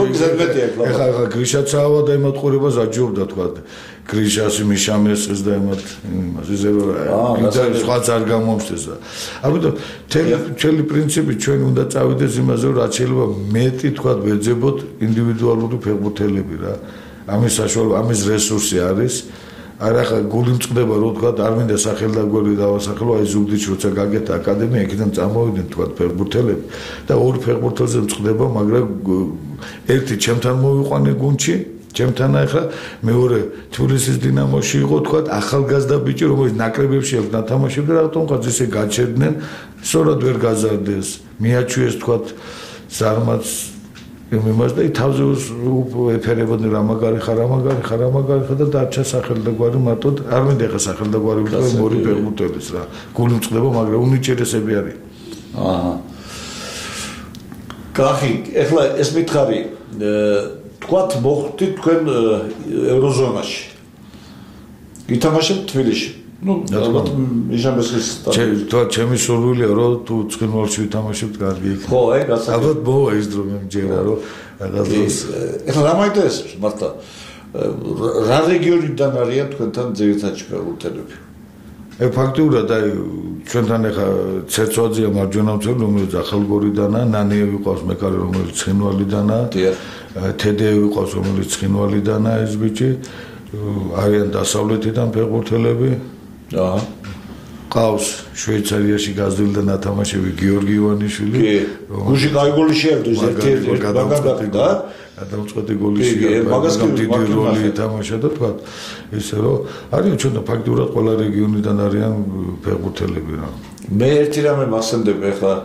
ხა გრიშაცავა და ემატყურებას აჯობდა თქვა გრიშას მიშამესს და იმაზე სხვა არ გამომსდეს და ამიტომ მთელი პრინციპი ჩვენ უნდა წავიდეს იმაზე რომ რაც შეიძლება მეტი თქვა ვეძებოთ ინდივიდუალური ფეხბურთელები რა ამის საშუალო ამის რესურსი არის არა ხა გული მწყდება რო თქვა არ მინდა სახელდაგვარი დავასახელო აი ზუგდიდში როცა გაგეთა აკადემია იქიდან წამოვიდნენ თქვა ფეხბურთელები და ორი ფეხბურთელზე მწყდება მაგრამ ერთი ჩემთან მოვიყვანე გუნდში ჩემთან ახლა მეორე თბილისის დინამოში იყო თქვა ახალგაზრდა ბიჭი რომელიც ნაკრებებში აქვს ნათამაშებდა რატომღაც ესე გაჩერდნენ სწორად ვერ გაზარდეს მიაჩვიეს თქვა ზარმაც იმას და თავზე ეფერებოდნენ რა მაგარი ხარ და დარჩა სახელდაგვარი მარტოდ არ მინდა ხა სახელდაგვარი ვთქვა მორი ფეხბურთელის რა გული მწყდება მაგრამ უნიჭერესები არის აჰა კახი ეხლა ეს მითხარი თქვათ მოხდით თქვენ ევროზონაში გითამაშებთ თბილისში ну ალბათ იშამესის ჩემი სურვილია რომ თუ ცხინვალში ვითამაშებთ კარგი იქნება ხო ეგ ალბათ მოვა ის დრო მე მჯერა რომ რაღაცას ეხლა რა მაინტერესებს მართლა რა რეგიონიდან არიან თქვენთან ძირითადად ფეხბურთელები ფაქტიურად აი ჩვენთან ეხა ცერცვაძეა მარჯვენა მცველი რომელიც ახალგორიდანაა ნანიევი ყავს მეკარე რომელიც ცხინვალიდანაა თედეევი ყავს რომელიც ცხინვალიდანაა ეს ბიჭი არიან დასავლეთიდან ფეხბურთელები აჰა ყავს შვეიცარიაში გაზრდილი და ნათამაშები გიორგი ივანიშვილი გუში კაი გოლი შეერდო ეს ერთ-ერთი გადამწყვეტი გადამწყვეტი გოლი შეერდო დიდი როლი ეთამაშა და თქვა ისე რომ არიან ჩვენ ფაქტიურად ყველა რეგიონიდან არიან ფეხბურთელები რა მე ერთი რამე მახსენდება ახლა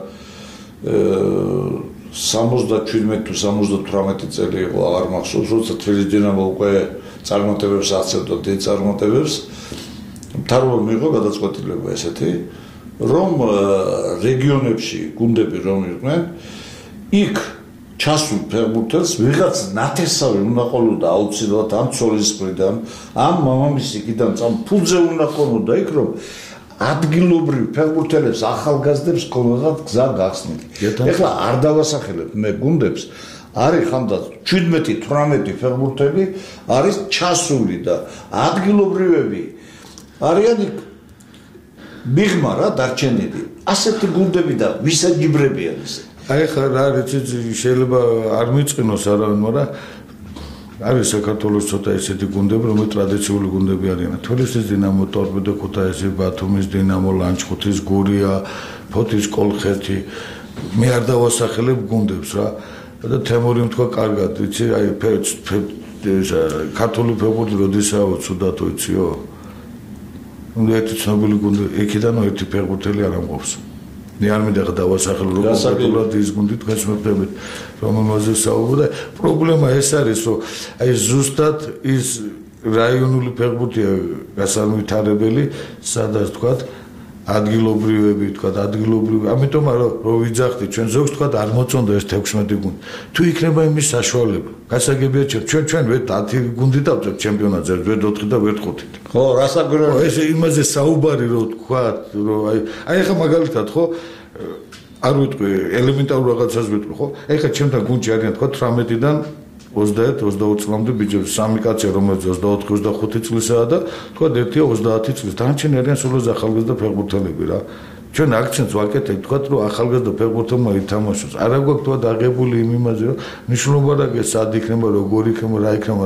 77 თუ 78 წელი იყო აღარ მახსოვს როცა თბილისის დინამო უკვე წარმატებებს აღწევდა დიდ წარმატებებს მთავრობა მიიღო გადაწყვეტილება ესეთი რომ რეგიონებში გუნდები რომ იყვნენ იქ ჩასულ ფეხბურთელს ვიღაც ნათესავი უნდა ყოლოდა აუცილებლად ამ ცოლის მხრიდან ამ მამამისიკიდან წამ ფულზე უნდა ყოლოდა იქ რომ ადგილობრივ ფეხბურთელებს ახალგაზრდებს ქონოდათ გზა გახსნილი ეხლა არ დავასახელებ მე გუნდებს არის ხანდაც 17-18 ფეხბურთელი არის ჩასული და ადგილობრივები არიან იქ მიღმა რა დარჩენილი ასეთი გუნდები და ვისაჯიბრებიან ესე აი ხა რა რიცი შეიძლება არ მიწყინოს არავინ მაგრამ არის საქართველოს ცოტა ესეთი გუნდები რომელიც ტრადიციული გუნდები არიან თბილისის დინამო ტორპედო ქუთაისი ბათუმის დინამო ლანჩხუთის გურია ფოთის კოლხეთი მე არ დავასახელებ გუნდებს რა და თემური თქვა კარგად იცი აი ქართული ფეხბურთი როდესაა ცუდად იციო ერთი ცნობილი გუნდი იქიდან ერთი ფეხბურთელი არ ამყოფს მე არ მინდა დავასახელო რომ კონკრეტულად ის გუნდი დღეს მეფდებით რომელმაზე საუბრობ და პრობლემა ეს არის რომ აი ზუსტად ის რაიონული ფეხბურთია გასავითარებელი სადაც თქვა ადგილობრივები თქვა ადგილობრივი ამიტომ რომ ვიძახდი ჩვენ ზოგს თქვა არ მოწონდა ეს 16 გუნდი თუ იქნება იმის საშუალება გასაგებია ჩვენ ვერ 10 გუნდი დავწევთ ჩემპიონატზე ვერ 4 და ვერ 5 ხო რასაკვირველია ეს იმაზე საუბარი რომ თქვა რომ აი ხა მაგალითად ხო არ ვიტყვი ელემენტარულ რაღაცას ვიტყვი ხო აი ხა ჩემთან გუნდში არიან თქვა 18-დან 21-22 წლამდე ბიჭებს, სამი კაცია, რომელიც 24-25 წლისაა და თქვა ერთია 30 წლის. დანარჩენი არიან სულ ახალგაზრდა ფეხბურთელები რა. ჩვენ აქცენტს ვაკეთებთ, თქვა რომ ახალგაზრდა ფეხბურთელმა ითამაშოს. არა გვაქვს თქვა დაღებული იმ იმაზე, რომ ნიშნულობა რა სად იქნება, როგორ იქნება, რა იქნება,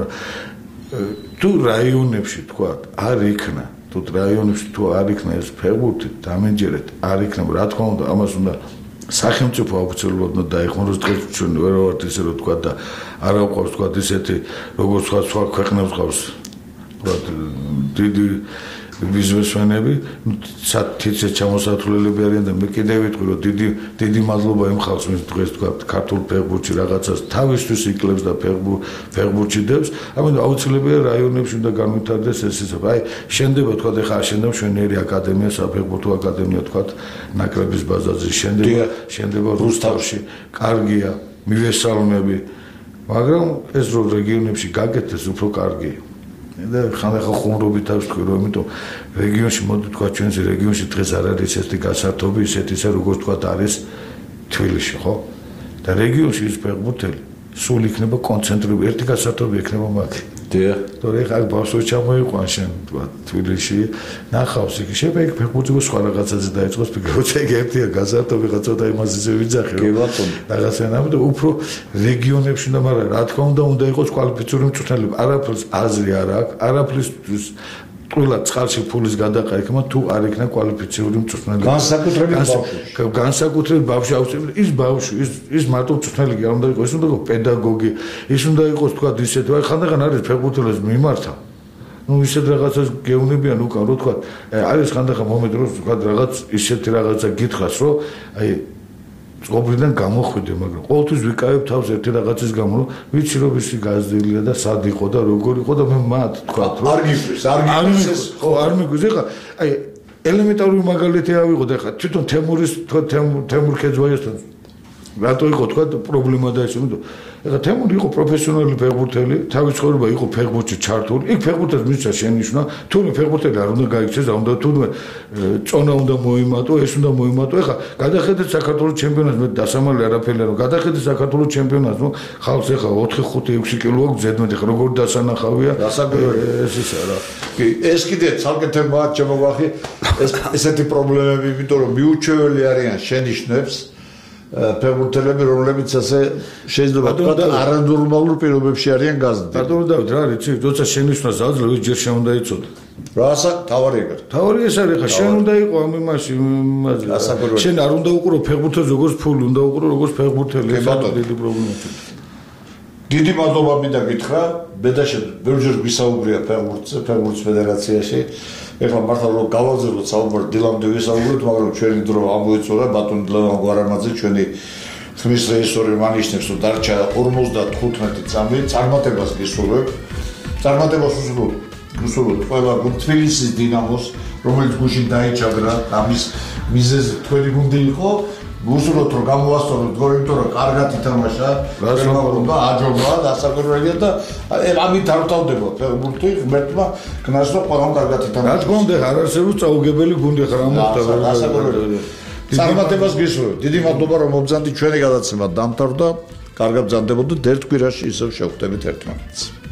თუ რაიონებში თქვა არ იქნა, თუ რაიონებში თუ არ იქნა ეს ფეხბურთი, დამენჯერეთ, არ იქნება, რა თქმა უნდა, ამას უნდა სახელმწიფო ოფიციალურად უნდა დაეხმაროს დღეს ჩვენ ვერ ვართ ისე რომ თქვა და არა ვყავს თქვა ისეთი როგორც სხვა ქვეყნებს ყავს თქვა დიდი ბიზნესმენები თიცე ჩამოსათვლელები არიან და მე კიდევ ვიტყვი რომ დიდი მადლობა იმ ხალხს ვინც დღეს თქვა ქართულ ფეხბურთში რაღაცას თავისთვის იკლებს და ფეხბურთში დებს ამიტომ აუცილებელია რაიონებში უნდა განვითარდეს ეს ისე აი შენდება თქვა ეხლა შენდება ჩვენერი აკადემია საფეხბურთო აკადემია თქვა ნაკრების ბაზაზე შენდება რუსთავში კარგია მივესალმები მაგრამ ეს რო რეგიონებში გაკეთდეს უფრო კარგია და ხანახა ხუმრობით აქვს თქვი რომ იმიტომ რეგიონში მოდი თქვა ჩვენს რეგიონში დღეს არ არის ესეთი გასართობი ისეთისა როგორც თქვა არის თბილისში ხო და რეგიონში ის ფეხბურთელი სულ იქნება კონცენტრირებული ერთი გასართობი იქნება მათ დიახ თორე ხა ბავშვი ჩამოიყვან შენ თქვა თბილისში ნახავს იქ შეიძლება იქ ფეხბურთი სხვა რაღაცაზე დაიწყოს ფიქრობ ერთია გასართობი ხა ცოტა იმას ისე ვიძახე კი ბატონო რაღაცა ამიტომ უფრო რეგიონებში და მაგრამ რა თქმა უნდა იყოს კვალიფიციური მწვრთნელები არაფერს აზრი არ აქვს არაფერს ყველა წყალში ფულის გადაყენება თუ არ იქნა კვალიფიციური მწვრთნელი განსაკუთრებით ბავშვი აუცილებლად ის ბავშვი ის მარტო მწვრთნელი კი არ უნდა იყოს ის უნდა იყოს პედაგოგი ის უნდა იყოს თქვა ისეთი აი ხანდახან არის ფეხბურთელებს მიმართა ну ისეთ რაღაცას გეუნებიან უკან რო თქვა არის ხანდახან მომენტი რომ თქვა რაღაც ისეთი რაღაცა გითხრას რომ აი წყობრიდან გამოხვიდე მაგრამ ყოველთვის ვიკავებ თავს ერთი რაღაცის გამო რომ ვიცი რომ ისი გაზრდილია და სად იყო და როგორ იყო და მე მათ თქვა რომ არ გიგვრის ხო არ მიგვიზ ეხლა აი ელემენტარული მაგალითი ავიღოთ ეხლა თვითონ თემურის თქვა თემურ ქეძვაიასთან რატო იყო თქვა პრობლემა და ეს იმიტომ ეხლა თემური იყო პროფესიონალი ფეხბურთელი თავის ცხოვრება იყო ფეხბურთში ჩართული იქ ფეხბურთელს მისცა შენიშვნა თუნდაც ფეხბურთელი არ უნდა გაიქცეს არ უნდა თუნდაც წონა უნდა მოიმატო ეს უნდა მოიმატო ეხლა გადახედეთ საქართველოს ჩემპიონატს მე დასამალი არაფერი რომ გადახედეთ საქართველოს ჩემპიონატს ნუ ხალხს ეხლა 4-5-6 კილო აქვს ზედმეტი ხა როგორ დასანახავია ეს ისა რა კი ეს კიდე ცალკე თემაა შემოგვახი ესეთი პრობლემები იმიტომ რომ მიუჩვეველი არიან შენიშვნებს ფეხბურთელები რომლებიც ასე შეიძლება თქვა და არანორმალურ პირობებში არიან გაზრდილი. ბატონო დავით რა არის იცი როცა შენიშვნას აძლევ ის ჯერ შენ უნდა იცოდე. რასა თავარი ეგარ. თავარი ეს არის ხა შენ უნდა იყო ამ იმაში შენ არ უნდა უყურო ფეხბურთელს როგორც ფული უნდა უყურო როგორც ფეხბურთელი ეს დიდი პრობლემაა. დიდი მადლობა მინდა გითხრა ბედაშე ბევრჯერ გვისაუბრია ფეხბურთის ფედერაციაში ეხლა მართლა რომ გავაგზავნოთ საუბარი დილამდე ვისაუბროთ მაგრამ ჩვენი დრო ამოიწურა ბატონი ლევან გვარამაძე ჩვენი ხმის რეჟისორი მანიშნებს რომ დარჩა 55 წამი წარმატებას გისურვებ წარმატებას უსურვოთ ყველა თბილისის დინამოს რომელიც გუშინ დაიჭადრა ამის მიზეზი თქვენი გუნდი იყო უსურვოთ რომ გამოასწოროთ გოლი იმიტომ რომ კარგად ითამაშა და აჯობა და ასაკურველია და ამით არ თავდება ფეხბურთი ღმერთმა ქნას რომ ყველამ კარგად ითამაშა რა თქმა უნდა არ არსებობს წაუგებელი გუნდი ხარ ამ ასაკურველია წარმატებას გისურვებ დიდი მადლობა რომ მობრძანდი ჩვენი გადაცემა დამთავრდა კარგად ბრძანდებოდეთ ერთ კვირაში ისევ შევხვდებით ერთმანეთს